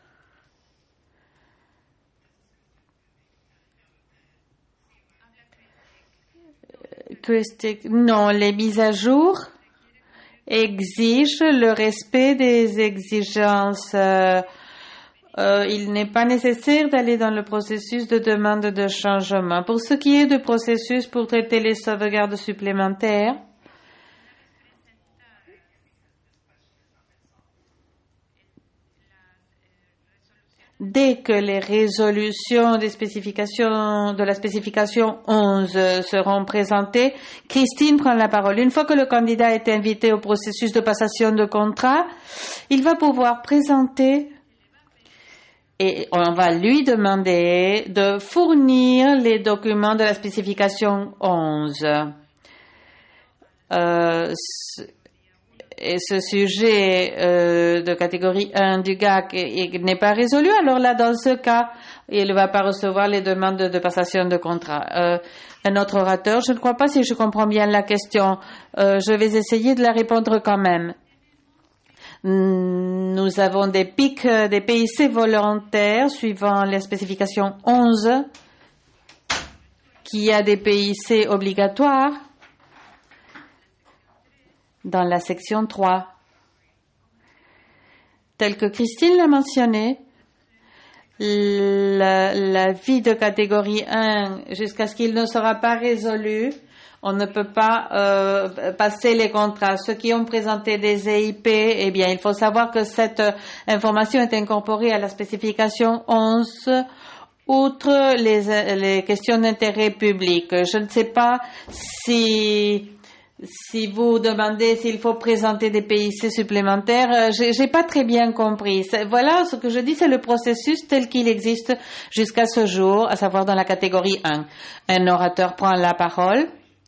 Non, les mises à jour exigent le respect des exigences. Euh, euh, il n'est pas nécessaire d'aller dans le processus de demande de changement. Pour ce qui est du processus pour traiter les sauvegardes supplémentaires, dès que les résolutions des spécifications de la spécification onze seront présentées, Christine prend la parole. Une fois que le candidat est invité au processus de passation de contrat, il va pouvoir présenter et on va lui demander de fournir les documents de la spécification onze. Euh, et ce sujet euh, de catégorie un du G A C n'est pas résolu, alors là, dans ce cas, il ne va pas recevoir les demandes de, de passation de contrat. Euh, un autre orateur, je ne crois pas si je comprends bien la question. Euh, je vais essayer de la répondre quand même. Nous avons des pics, des P I C volontaires suivant les spécifications onze, qui a des P I C obligatoires dans la section trois. Tel que Christine l'a mentionné, la, la vie de catégorie un, jusqu'à ce qu'il ne sera pas résolu, on ne peut pas euh, passer les contrats. Ceux qui ont présenté des E I P, eh bien, il faut savoir que cette euh, information est incorporée à la spécification onze, outre les, les questions d'intérêt public. Je ne sais pas si si vous demandez s'il faut présenter des P I C supplémentaires. J'ai, j'ai pas très bien compris. C'est, voilà, ce que je dis, c'est le processus tel qu'il existe jusqu'à ce jour, à savoir dans la catégorie un. Un orateur prend la parole.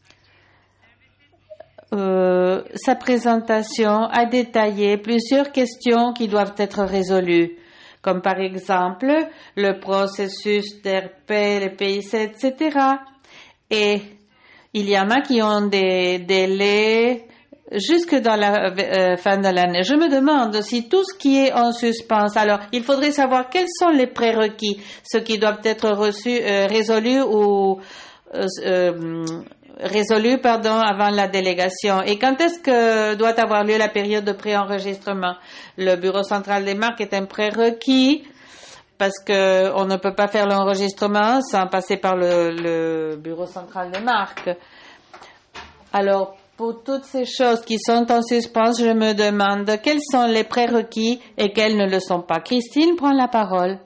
Euh, sa présentation a détaillé plusieurs questions qui doivent être résolues, comme par exemple le processus d'R P, les P I C, et cetera. Et il y en a qui ont des délais jusque dans la euh, fin de l'année. Je me demande si tout ce qui est en suspens, alors il faudrait savoir quels sont les prérequis, ceux qui doivent être reçus, euh, résolus ou euh, euh, résolu, pardon, avant la délégation. Et quand est-ce que doit avoir lieu la période de préenregistrement? Le Bureau central des marques est un prérequis parce que on ne peut pas faire l'enregistrement sans passer par le, le Bureau central des marques. Alors, pour toutes ces choses qui sont en suspens, je me demande quels sont les prérequis et quels ne le sont pas. Christine prend la parole.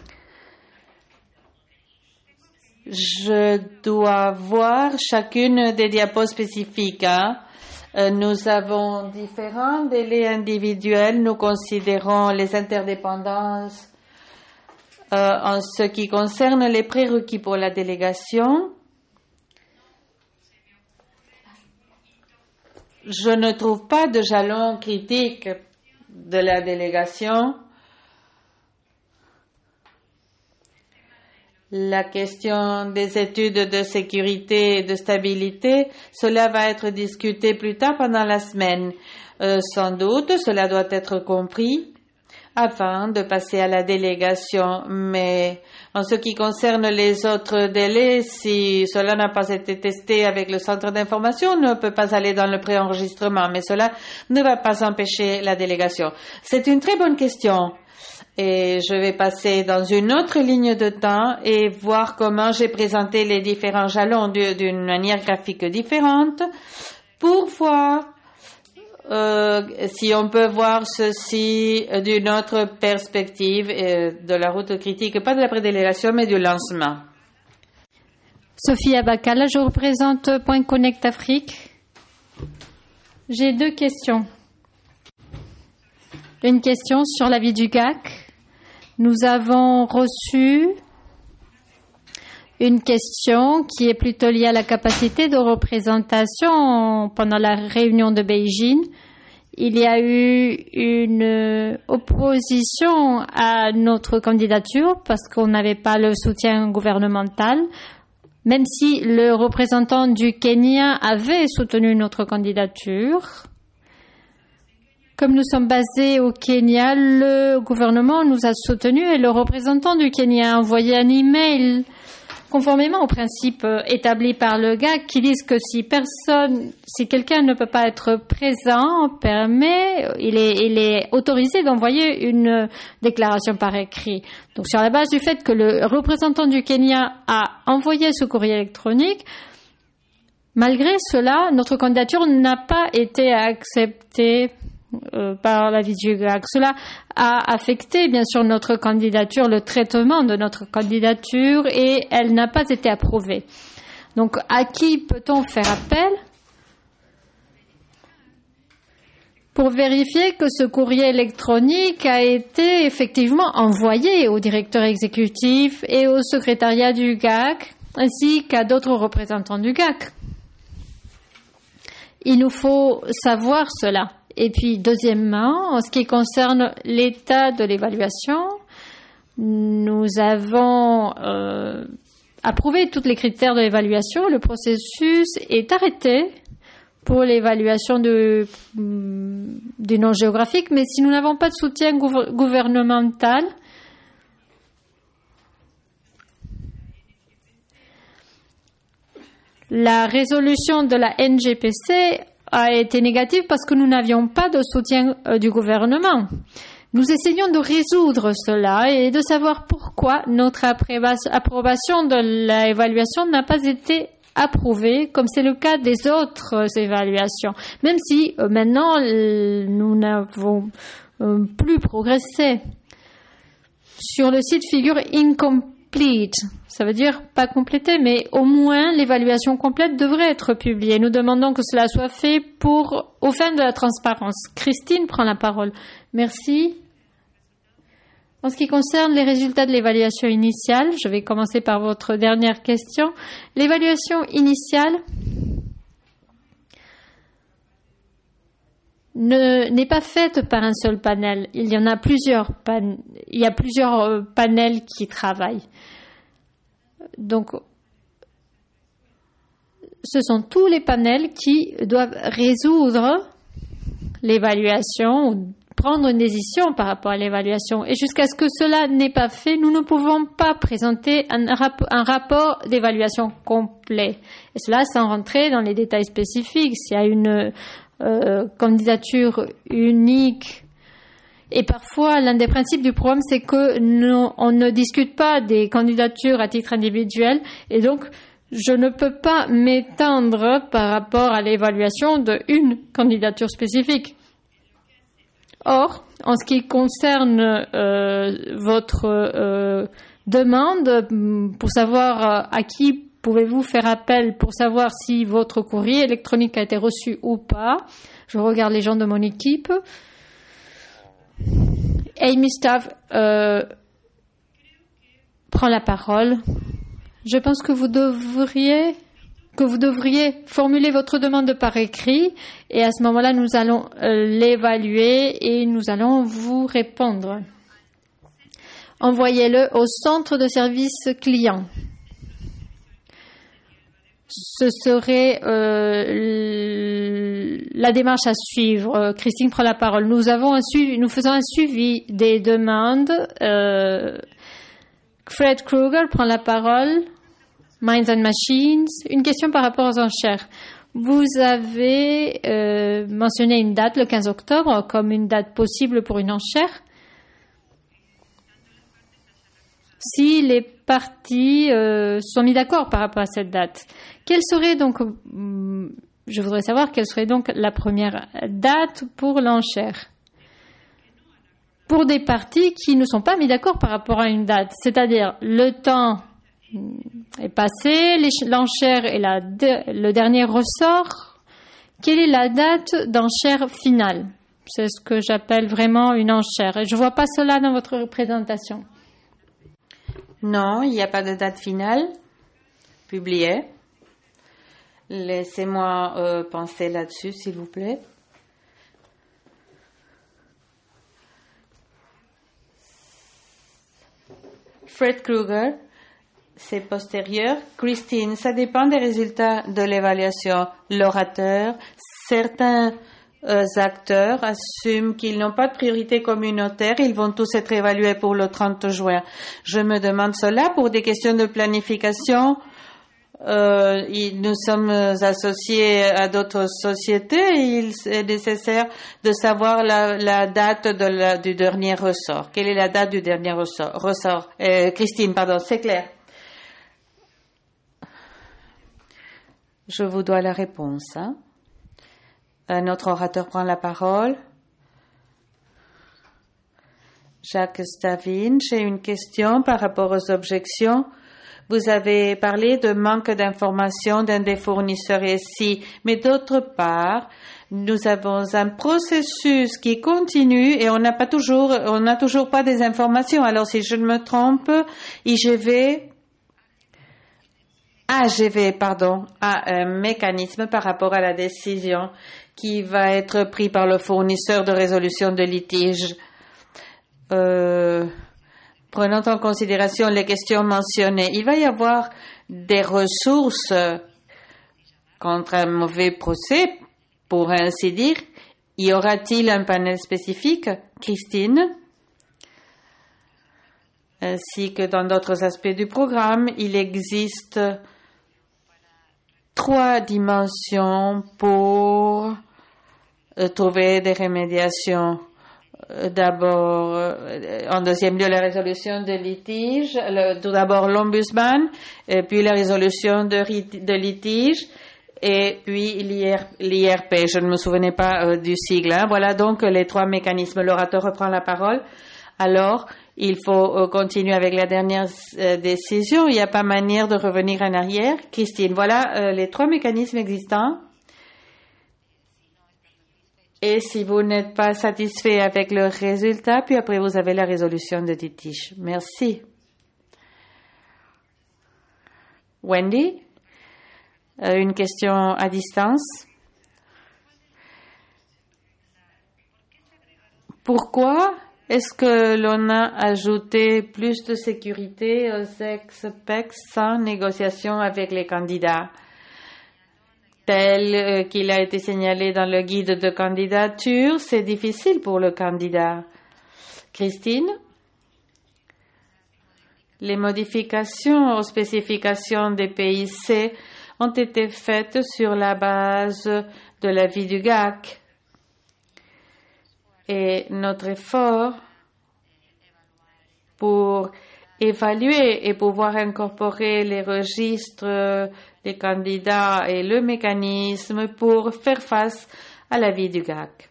Je dois voir chacune des diapos spécifiques. Hein. Euh, nous avons différents délais individuels. Nous considérons les interdépendances euh, en ce qui concerne les prérequis pour la délégation. Je ne trouve pas de jalon critique de la délégation. La question des études de sécurité et de stabilité, cela va être discuté plus tard pendant la semaine. Euh, sans doute, cela doit être compris avant de passer à la délégation. Mais en ce qui concerne les autres délais, si cela n'a pas été testé avec le centre d'information, on ne peut pas aller dans le préenregistrement. Mais cela ne va pas empêcher la délégation. C'est une très bonne question. Et je vais passer dans une autre ligne de temps et voir comment j'ai présenté les différents jalons d'une manière graphique différente pour voir euh, si on peut voir ceci d'une autre perspective euh, de la route critique, pas de la prédélégation mais du lancement. Sophie Abakala, je représente Point Connect Afrique. J'ai deux questions. Une question sur l'avis du G A C. Nous avons reçu une question qui est plutôt liée à la capacité de représentation pendant la réunion de Beijing. Il y a eu une opposition à notre candidature parce qu'on n'avait pas le soutien gouvernemental, même si le représentant du Kenya avait soutenu notre candidature. Comme nous sommes basés au Kenya, le gouvernement nous a soutenus et le représentant du Kenya a envoyé un email conformément aux principes établis par le G A C qui disent que si personne, si quelqu'un ne peut pas être présent, permet, il est, il est autorisé d'envoyer une déclaration par écrit. Donc, sur la base du fait que le représentant du Kenya a envoyé ce courrier électronique, malgré cela, notre candidature n'a pas été acceptée Euh, par l'avis du G A C. Cela a affecté bien sûr notre candidature, le traitement de notre candidature et elle n'a pas été approuvée. Donc à qui peut-on faire appel pour vérifier que ce courrier électronique a été effectivement envoyé au directeur exécutif et au secrétariat du G A C ainsi qu'à d'autres représentants du G A C? Il nous faut savoir cela. Et puis, deuxièmement, en ce qui concerne l'état de l'évaluation, nous avons euh, approuvé tous les critères de l'évaluation. Le processus est arrêté pour l'évaluation de, du non géographique, mais si nous n'avons pas de soutien gouver- gouvernemental, la résolution de la N G P C a été négative parce que nous n'avions pas de soutien euh, du gouvernement. Nous essayons de résoudre cela et de savoir pourquoi notre approbation de l'évaluation n'a pas été approuvée, comme c'est le cas des autres évaluations, même si euh, maintenant euh, nous n'avons euh, plus progressé. Sur le site figure incomplete, ça veut dire pas complété, mais au moins l'évaluation complète devrait être publiée. Nous demandons que cela soit fait pour, aux fins de la transparence. Christine prend la parole. Merci. En ce qui concerne les résultats de l'évaluation initiale, je vais commencer par votre dernière question. L'évaluation initiale ne, n'est pas faite par un seul panel. Il y en a plusieurs, pan, il y a plusieurs euh, panels qui travaillent. Donc, ce sont tous les panels qui doivent résoudre l'évaluation ou prendre une décision par rapport à l'évaluation. Et jusqu'à ce que cela n'ait pas fait, nous ne pouvons pas présenter un, rap- un rapport d'évaluation complet. Et cela sans rentrer dans les détails spécifiques. S'il y a une euh, candidature unique, et parfois l'un des principes du programme, c'est que nous, on ne discute pas des candidatures à titre individuel, et donc je ne peux pas m'étendre par rapport à l'évaluation d'une candidature spécifique. Or, en ce qui concerne euh, votre euh, demande pour savoir à qui pouvez-vous faire appel pour savoir si votre courrier électronique a été reçu ou pas, je regarde les gens de mon équipe. Amy Staff euh, prend la parole. Je pense que vous devriez... que vous devriez formuler votre demande par écrit et à ce moment-là, nous allons euh, l'évaluer et nous allons vous répondre. Envoyez-le au centre de service client. Ce serait euh, la démarche à suivre. Christine prend la parole. Nous avons un suivi, nous faisons un suivi des demandes. Euh, Fred Kruger prend la parole. Minds and Machines. Une question par rapport aux enchères. Vous avez euh, mentionné une date, le quinze octobre, comme une date possible pour une enchère. Si les parties euh, sont mis d'accord par rapport à cette date, quelle serait donc, je voudrais savoir quelle serait donc la première date pour l'enchère pour des parties qui ne sont pas mis d'accord par rapport à une date, c'est-à-dire le temps est passé, l'enchère est la, le dernier ressort. Quelle est la date d'enchère finale? C'est ce que j'appelle vraiment une enchère. Et je ne vois pas cela dans votre présentation. Non, il n'y a pas de date finale publiée. Laissez-moi euh, penser là-dessus, s'il vous plaît. Fred Kruger, c'est postérieur. Christine, ça dépend des résultats de l'évaluation. L'orateur, certains euh, acteurs assument qu'ils n'ont pas de priorité communautaire. Ils vont tous être évalués pour le trente juin. Je me demande cela pour des questions de planification. Euh, nous sommes associés à d'autres sociétés et il est nécessaire de savoir la, la date de la, du dernier ressort. Quelle est la date du dernier ressort, ressort euh, Christine, pardon, c'est clair. Je vous dois la réponse. Hein? Notre orateur prend la parole. Jacques Stavin, j'ai une question par rapport aux objections. Vous avez parlé de manque d'informations d'un des fournisseurs ici, mais d'autre part, nous avons un processus qui continue et on n'a pas toujours, on n'a toujours pas des informations. Alors, si je ne me trompe, I G V A G V, pardon, a un mécanisme par rapport à la décision qui va être prise par le fournisseur de résolution de litige. Euh, prenant en considération les questions mentionnées, il va y avoir des ressources contre un mauvais procès, pour ainsi dire. Y aura-t-il un panel spécifique, Christine? Ainsi que dans d'autres aspects du programme, il existe trois dimensions pour trouver des remédiations. D'abord, en deuxième lieu, la résolution de litige, le, tout d'abord l'ombudsman, et puis la résolution de, de litige, et puis l'I R P. Je ne me souvenais pas euh, du sigle. Hein. Voilà donc les trois mécanismes. L'orateur reprend la parole. Alors, il faut euh, continuer avec la dernière euh, décision. Il n'y a pas manière de revenir en arrière. Christine, voilà euh, les trois mécanismes existants. Et si vous n'êtes pas satisfait avec le résultat, puis après vous avez la résolution de litige. Merci. Wendy, euh, une question à distance. Pourquoi est-ce que l'on a ajouté plus de sécurité aux ex-P E C sans négociation avec les candidats? Tel qu'il a été signalé dans le guide de candidature, c'est difficile pour le candidat. Christine? Les modifications aux spécifications des P I C ont été faites sur la base de l'avis du G A C. Et notre effort pour évaluer et pouvoir incorporer les registres des candidats et le mécanisme pour faire face à l'avis du G A C.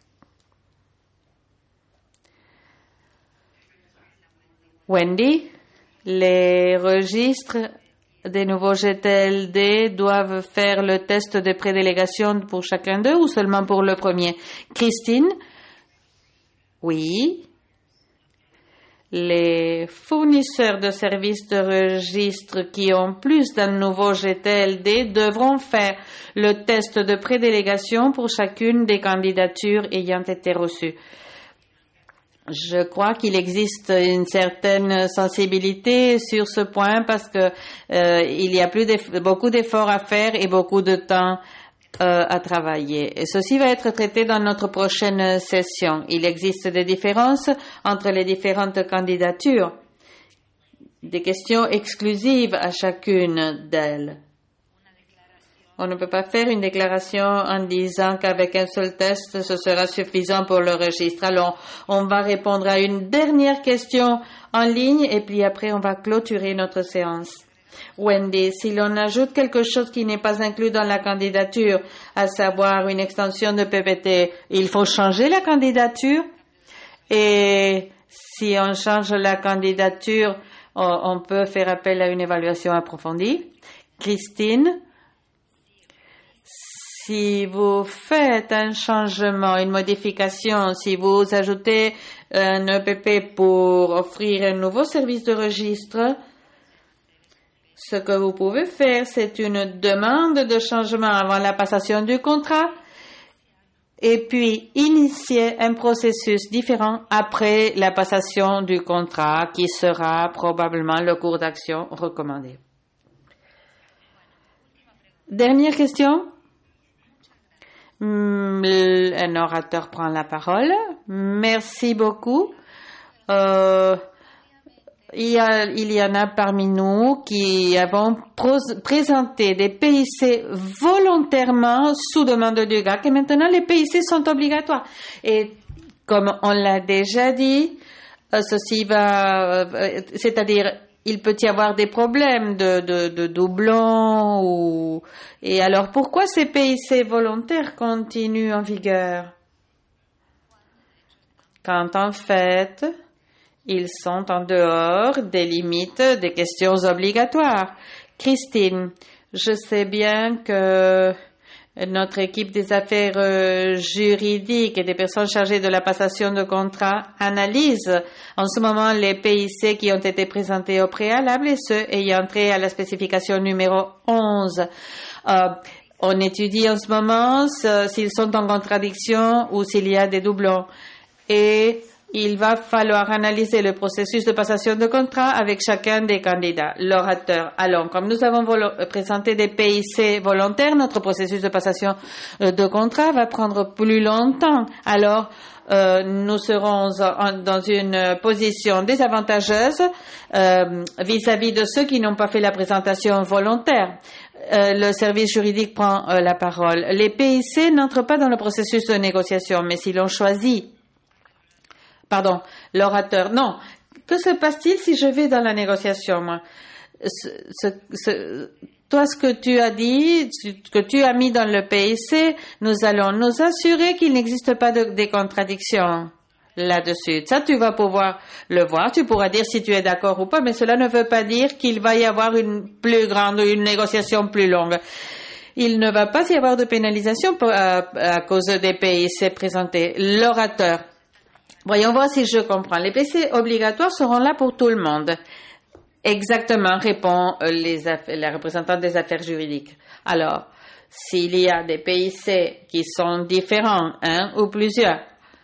Wendy, les registres des nouveaux G T L D doivent faire le test de prédélégation pour chacun d'eux ou seulement pour le premier? Christine, oui. Les fournisseurs de services de registre qui ont plus d'un nouveau G T L D devront faire le test de prédélégation pour chacune des candidatures ayant été reçues. Je crois qu'il existe une certaine sensibilité sur ce point parce que euh, il y a plus beaucoup d'efforts à faire et beaucoup de temps Euh, à travailler. Et ceci va être traité dans notre prochaine session. Il existe des différences entre les différentes candidatures, des questions exclusives à chacune d'elles. On ne peut pas faire une déclaration en disant qu'avec un seul test, ce sera suffisant pour le registre. Alors, on va répondre à une dernière question en ligne et puis après, on va clôturer notre séance. Wendy, si l'on ajoute quelque chose qui n'est pas inclus dans la candidature, à savoir une extension de P P T, il faut changer la candidature. Et si on change la candidature, on peut faire appel à une évaluation approfondie. Christine, si vous faites un changement, une modification, si vous ajoutez un E P P pour offrir un nouveau service de registre, ce que vous pouvez faire, c'est une demande de changement avant la passation du contrat et puis initier un processus différent après la passation du contrat qui sera probablement le cours d'action recommandé. Dernière question. Un orateur prend la parole. Merci beaucoup. Euh, Il y, a, il y en a parmi nous qui avons présenté des P I C volontairement sous demande du G A C et maintenant les P I C sont obligatoires. Et comme on l'a déjà dit, ceci va, c'est-à-dire il peut y avoir des problèmes de, de, de doublons ou, et alors pourquoi ces P I C volontaires continuent en vigueur? Quand en fait, ils sont en dehors des limites des questions obligatoires. Christine, je sais bien que Notre équipe des affaires euh, juridiques et des personnes chargées de la passation de contrat analyse en ce moment les P I C qui ont été présentés au préalable et ceux ayant trait à la spécification numéro onze. Euh, on étudie en ce moment s'ils sont en contradiction ou s'il y a des doublons. Et il va falloir analyser le processus de passation de contrat avec chacun des candidats. L'orateur. Alors, comme nous avons présenté des P I C volontaires, notre processus de passation de contrat va prendre plus longtemps. Alors, euh, nous serons en, dans une position désavantageuse euh, vis-à-vis de ceux qui n'ont pas fait la présentation volontaire. Euh, le service juridique prend euh, la parole. Les P I C n'entrent pas dans le processus de négociation, mais s'ils l'ont choisi, Pardon, l'orateur. Non. Que se passe-t-il si je vais dans la négociation, moi? Ce, ce, ce, toi, ce que tu as dit, ce que tu as mis dans le P I C, nous allons nous assurer qu'il n'existe pas de, de contradictions là-dessus. Ça, tu vas pouvoir le voir. Tu pourras dire si tu es d'accord ou pas, mais cela ne veut pas dire qu'il va y avoir une plus grande, une négociation plus longue. Il ne va pas y avoir de pénalisation pour, à, à cause des P I C présentés. L'orateur. Voyons voir si je comprends. Les P I C obligatoires seront là pour tout le monde. Exactement, répond les affaires, la représentante des affaires juridiques. Alors, s'il y a des P I C qui sont différents, un ou plusieurs,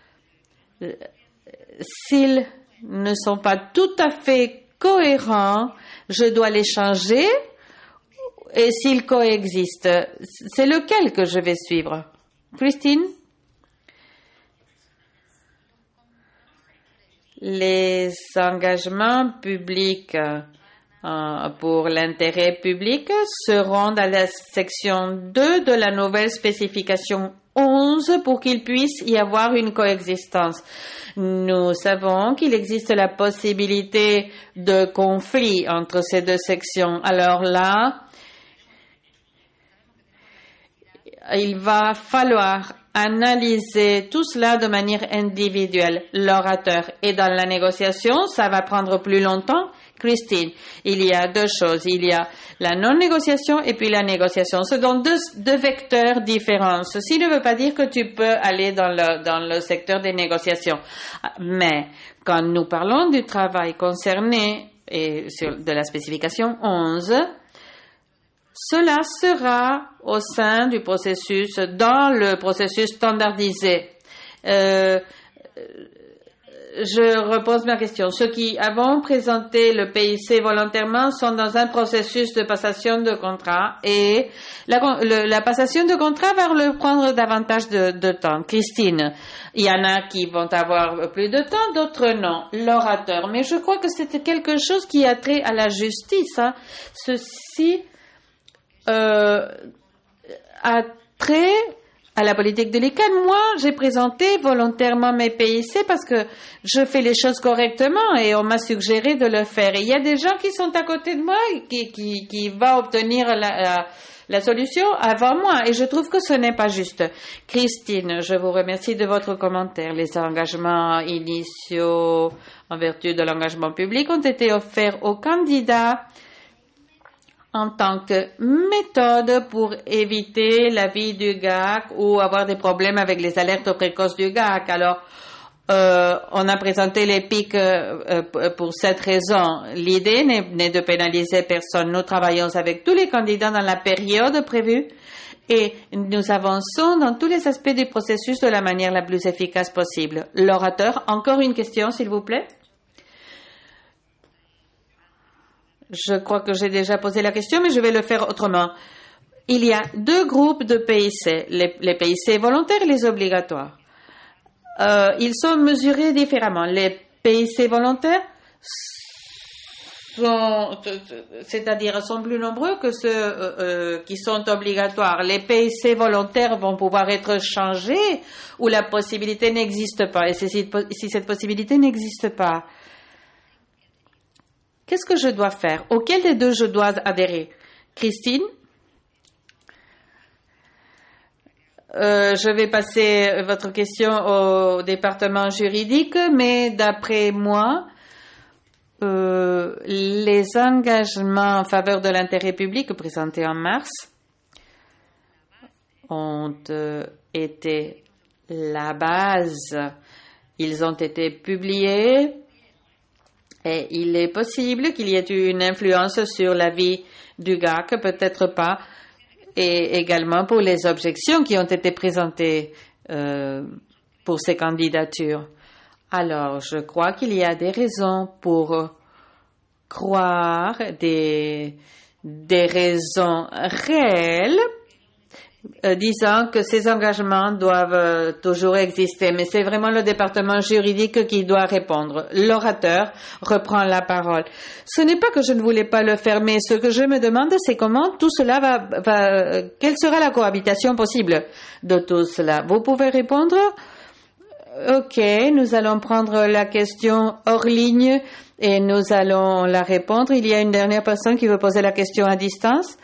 s'ils ne sont pas tout à fait cohérents, je dois les changer. Et s'ils coexistent, c'est lequel que je vais suivre? Christine? Les engagements publics euh, pour l'intérêt public seront dans la section deux de la nouvelle spécification onze pour qu'il puisse y avoir une coexistence. Nous savons qu'il existe la possibilité de conflit entre ces deux sections. Alors là, il va falloir analyser tout cela de manière individuelle. L'orateur est dans la négociation, ça va prendre plus longtemps. Christine, il y a deux choses. Il y a la non-négociation et puis la négociation. Ce sont deux, deux vecteurs différents. Ceci ne veut pas dire que tu peux aller dans le, dans le secteur des négociations. Mais quand nous parlons du travail concerné et sur, de la spécification onze, cela sera au sein du processus, dans le processus standardisé. Euh, je repose ma question. Ceux qui avons présenté le P I C volontairement sont dans un processus de passation de contrat et la, le, la passation de contrat va leur prendre davantage de, de temps. Christine, il y en a qui vont avoir plus de temps, d'autres non. L'orateur. Mais je crois que c'était quelque chose qui a trait à la justice. Hein. Ceci Euh, a trait à la politique de l'I C A N. Moi, j'ai présenté volontairement mes P I C parce que je fais les choses correctement et on m'a suggéré de le faire. Et il y a des gens qui sont à côté de moi qui, qui, qui vont obtenir la, la, la solution avant moi et je trouve que ce n'est pas juste. Christine, je vous remercie de votre commentaire. Les engagements initiaux en vertu de l'engagement public ont été offerts aux candidats en tant que méthode pour éviter l'avis du G A C ou avoir des problèmes avec les alertes précoces du G A C. Alors, euh, on a présenté les pics euh, pour cette raison. L'idée n'est de pénaliser personne. Nous travaillons avec tous les candidats dans la période prévue et nous avançons dans tous les aspects du processus de la manière la plus efficace possible. L'orateur, encore une question, s'il vous plaît. Je crois que j'ai déjà posé la question, mais je vais le faire autrement. Il y a deux groupes de P I C, les, les P I C volontaires et les obligatoires. Euh, ils sont mesurés différemment. Les P I C volontaires sont, c'est-à-dire sont plus nombreux que ceux euh, euh, qui sont obligatoires. Les P I C volontaires vont pouvoir être changés ou la possibilité n'existe pas. Et si, si cette possibilité n'existe pas, qu'est-ce que je dois faire? Auquel des deux je dois adhérer? Christine? Euh, je vais passer votre question au département juridique, mais d'après moi, euh, les engagements en faveur de l'intérêt public présentés en mars ont euh, été la base. Ils ont été publiés et il est possible qu'il y ait eu une influence sur la vie du G A C, peut-être pas, et également pour les objections qui ont été présentées euh, pour ces candidatures. Alors, je crois qu'il y a des raisons pour croire, des, des raisons réelles, euh, disant que ces engagements doivent euh, toujours exister. Mais c'est vraiment le département juridique qui doit répondre. L'orateur reprend la parole. Ce n'est pas que je ne voulais pas le faire, mais ce que je me demande, c'est comment tout cela va, va quelle sera la cohabitation possible de tout cela. Vous pouvez répondre? OK, nous allons prendre la question hors ligne et nous allons la répondre. Il y a une dernière personne qui veut poser la question à distance.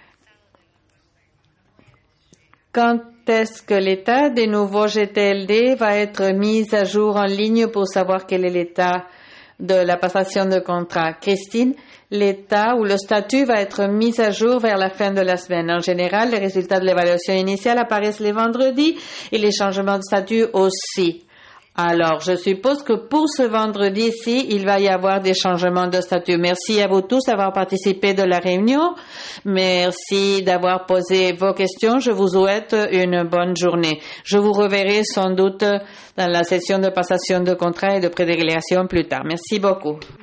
Quand est-ce que l'état des nouveaux G T L D va être mis à jour en ligne pour savoir quel est l'état de la passation de contrat? Christine, l'état ou le statut va être mis à jour vers la fin de la semaine. En général, les résultats de l'évaluation initiale apparaissent les vendredis et les changements de statut aussi. Alors, je suppose que pour ce vendredi-ci, il va y avoir des changements de statut. Merci à vous tous d'avoir participé de la réunion. Merci d'avoir posé vos questions. Je vous souhaite une bonne journée. Je vous reverrai sans doute dans la session de passation de contrat et de prédélégation plus tard. Merci beaucoup.